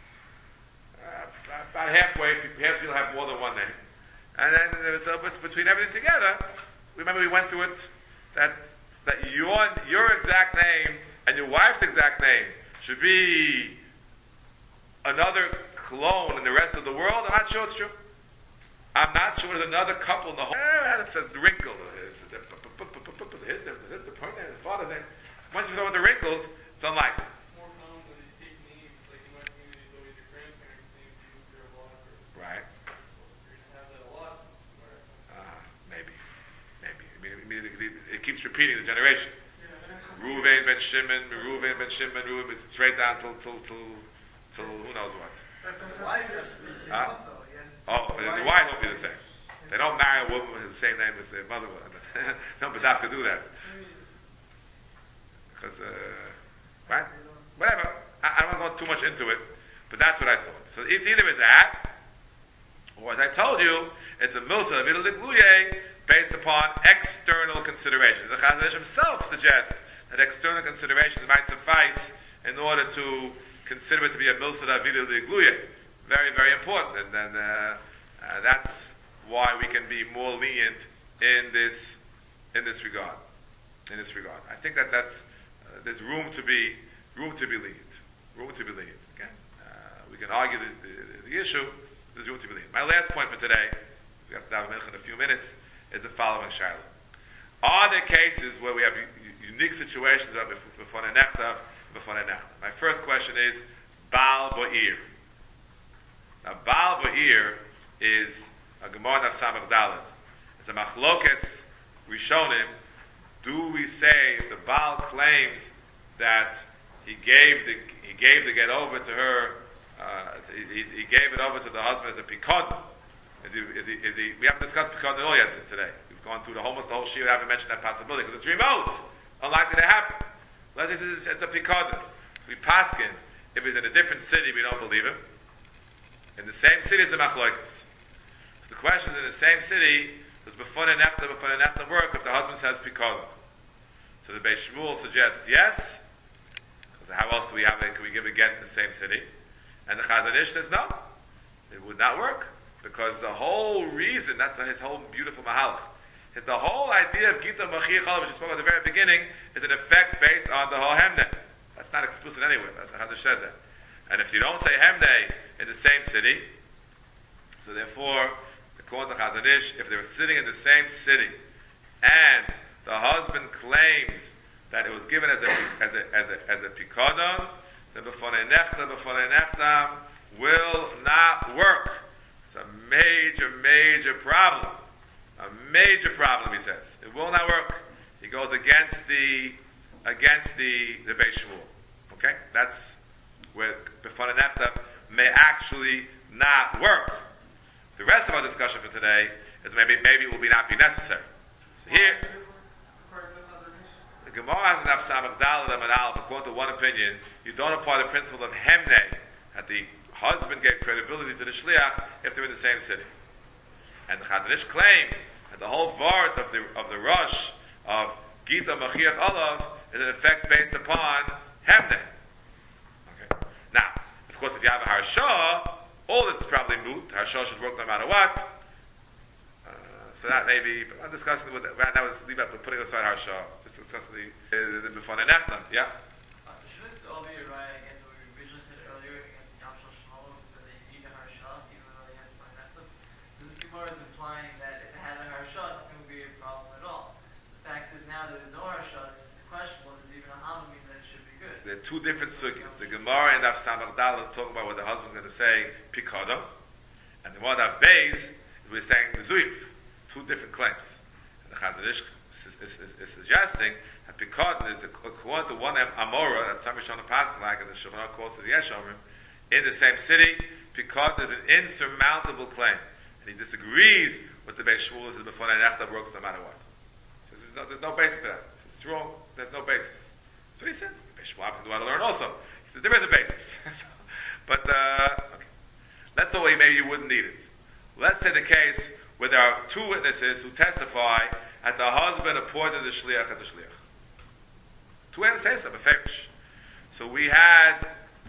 About halfway, half people have more than one name. And then so between everything together, remember we went through it, that your exact name and your wife's exact name should be another clone in the rest of the world. I'm not sure it's true. I'm not sure there's another couple in the whole. It says the wrinkle. The father's name. Once you know what the wrinkles, it's unlikely. More common when they take names, like in my community, it's always your grandparents' names you hear a lot. Right. So you're going to have that a lot. Maybe. It keeps repeating the generation. Reuven ben Shimon, straight down till who knows what. The wife won't be the same. They don't marry a woman with the same name as their mother. No, but that could do that. Because, right? Whatever. I don't want to go too much into it, but that's what I thought. So it's either with that, or as I told you, it's a milsa vidal ligluye based upon external considerations. The Chazon Ish himself suggests that external considerations might suffice in order to consider it to be a milsa vidal ligluye. Very, very important, and that's why we can be more lenient in this regard. I think that's there's room to be lenient. Okay, we can argue the issue. There's room to be lenient. My last point for today, we have to have in a few minutes, is the following shaila: are there cases where we have unique situations of before nechta? My first question is Baal Ba'ir. Now, Baal Ba'ir is a Gemara of Samach Dalet. It's a machlokes Rishonim. Do we say if the Baal claims that he gave the get over to her. He gave it over to the husband as a pikad. We haven't discussed pikad at all yet today. We've gone through almost the whole shiur. We haven't mentioned that possibility because it's remote, unlikely to happen. Let's say it's a pikad. We paskin. If he's in a different city, we don't believe him. In the same city as the machlokas. The question is, in the same city, does b'funei nechta work if the husband says pikad? So the Beis Shmuel suggests yes. Because how else do we have it? Can we give a get in the same city? And the Chazon Ish says no, it would not work because the whole reason, that's his whole beautiful mahalach, is the whole idea of Gita Machir Chalav, which we spoke at the very beginning, is an effect based on the whole Hemnei. That's not explicit anywhere. That's how the Chazon Ish says it. And if you don't say Hemnei in the same city, so therefore, according to Chazon Ish, if they were sitting in the same city and the husband claims that it was given as a pikadon, the b'fonei nechta will not work. It's a major problem. A major problem, he says. It will not work. He goes against the Beis Shmuel. Okay? That's where b'fonei nechta may actually not work. The rest of our discussion for today is maybe it will not be necessary. So here, the Gemara has enough samach daled and al, according to one opinion, you don't apply the principle of hemnei, that the husband gave credibility to the shliach if they're in the same city. And the Chazon Ish claims that the whole vart of the rush of Gita Machiach Olav is an effect based upon hemnei. Okay. Now, of course, if you have a harsha, all this is probably moot. Harsha should work no matter what. So that may be, but I'm discussing with right now. Let's leave out, we're putting aside Harsha, just discussing the b'fonei nechta. Yeah. Shouldn't it all be right against what we originally said earlier against the Yamshel Shmuel, who said they need a Harsha even though they had b'fonei nechta? This Gemara is implying that if it had a Harsha, it would be a problem at all. The fact is now there's no Harsha, it's questionable. There's even a Hamad means that it should be good. There are two different sugyas. The Gemara in Daf Samach Dal is talking about what the husband's going to say pikadon, and the one Daf Beis we're saying zuif. Two different claims. And the Chazon Ish is suggesting that pikadon is according to one amora that some Rishon passed like and the Shulchan Aruch calls it Yeshomrim in the same city. Pikadon is an insurmountable claim, and he disagrees with the Beis Shmuel that the b'fonei nechta works no matter what. So there's no basis for that. It's wrong. There's no basis. That's what he says. The Beis Shmuel obviously want to learn also. He says there is a basis. But okay. Let's say maybe you wouldn't need it. Let's say the case where there are two witnesses who testify that the husband appointed the shliach as a shliach. Two witnesses say so, so we had,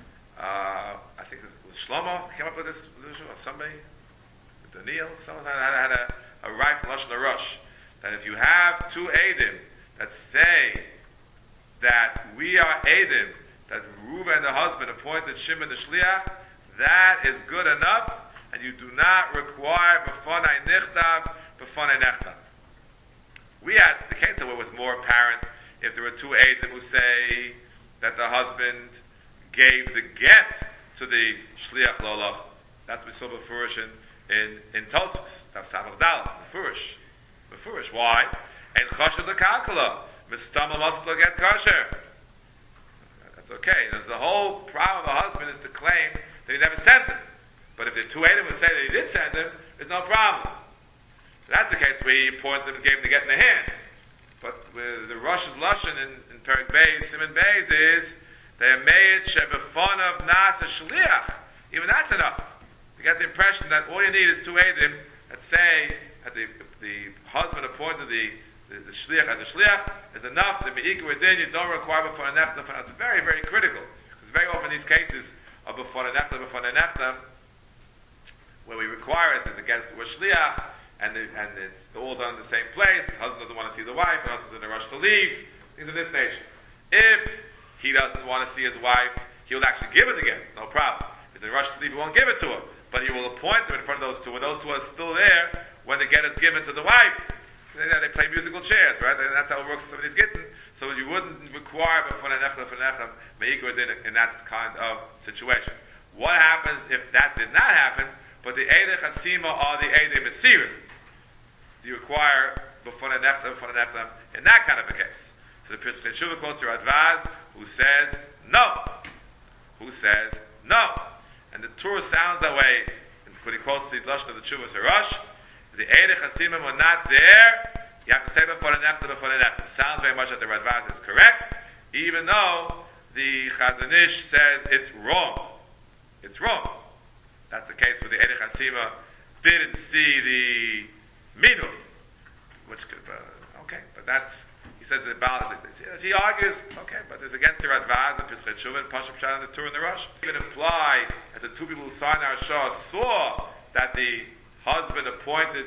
I think it was Shlomo came up with this, or somebody, Daniel, someone had a right from Lashon HaRosh, that if you have two Eidim that say that we are Eidim, that Reuven the husband appointed Shimon the shliach, that is good enough, and you do not require b'fonei nechta. We had the case that it was more apparent if there were two Eidim who say that the husband gave the get to the shliach lolach. That's we saw befurish in Tosfos. That's Samach Dal befurish. Why? And chashav l'kalkala mistama masla get kosher. That's okay. There's the whole problem of the husband is to claim that he never sent him. But if the two Eidim would say that he did send him, there's no problem. So that's the case where he appointed him and gave him the get in the hand. But with the Rosh's Lashon in Perek Beis, Siman Beis is the Meid Shebefonav Nasa Shliach. Even that's enough. You get the impression that all you need is two Eidim that say that the husband appointed the Shliach as a Shliach is enough. The Me'ikah within you don't require b'fonei nechta. That's very, very critical. Because very often these cases of b'fonei nechta, where we require it is against the shliach, and it's all done in the same place. The husband doesn't want to see the wife, the husband's in a rush to leave. Things of this nature. If he doesn't want to see his wife, he will actually give it again. No problem. If he's in a rush to leave, he won't give it to her. But he will appoint them in front of those two. When those two are still there, when the get is given to the wife, they play musical chairs, right? And that's how it works in somebody's getting. So you wouldn't require b'fonei nechta in that kind of situation. What happens if that did not happen? But the Eidei Chasima are the Eidei Mesirim. You require b'fonei nechta in that kind of a case. So the Pischei Tshuva quotes the Radvaz, who says no. Who says no. And the Torah sounds that way when he quotes the Lashon of the Tshuvas Harash. The Eidei Chasimim were not there. You have to say before the nechta. Sounds very much that the Radvaz is correct, even though the Chazon Ish says it's wrong. It's wrong. That's the case with the Eidei Chasima didn't see the Minut, which could, okay, but that's, he says the balance. He argues, okay, but it's against the Radvaz and Pischei Tshuva and Pashup Shad and the Tur and the Rush. Even implied that the two people who signed our Shah saw that the husband appointed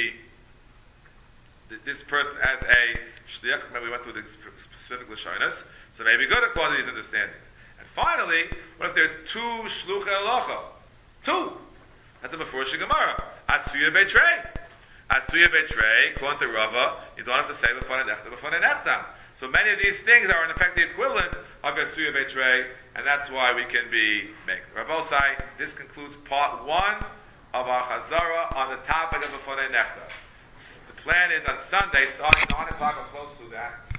this person as a shliach. Maybe we went through the specific lashonos, so maybe good according to these understandings. And finally, what if there are two shluchei halacha? Two. That's a Mefurish Gemara. Asuya betrei. Asuya betrei. According to Rava, you don't have to say b'fanei nechta. So many of these things are in effect the equivalent of Asuya betrei, and that's why we can be making. Rabbosai, this concludes part 1 of our Chazara on the topic of b'fanei nechta. The plan is on Sunday, starting 9 o'clock or close to that.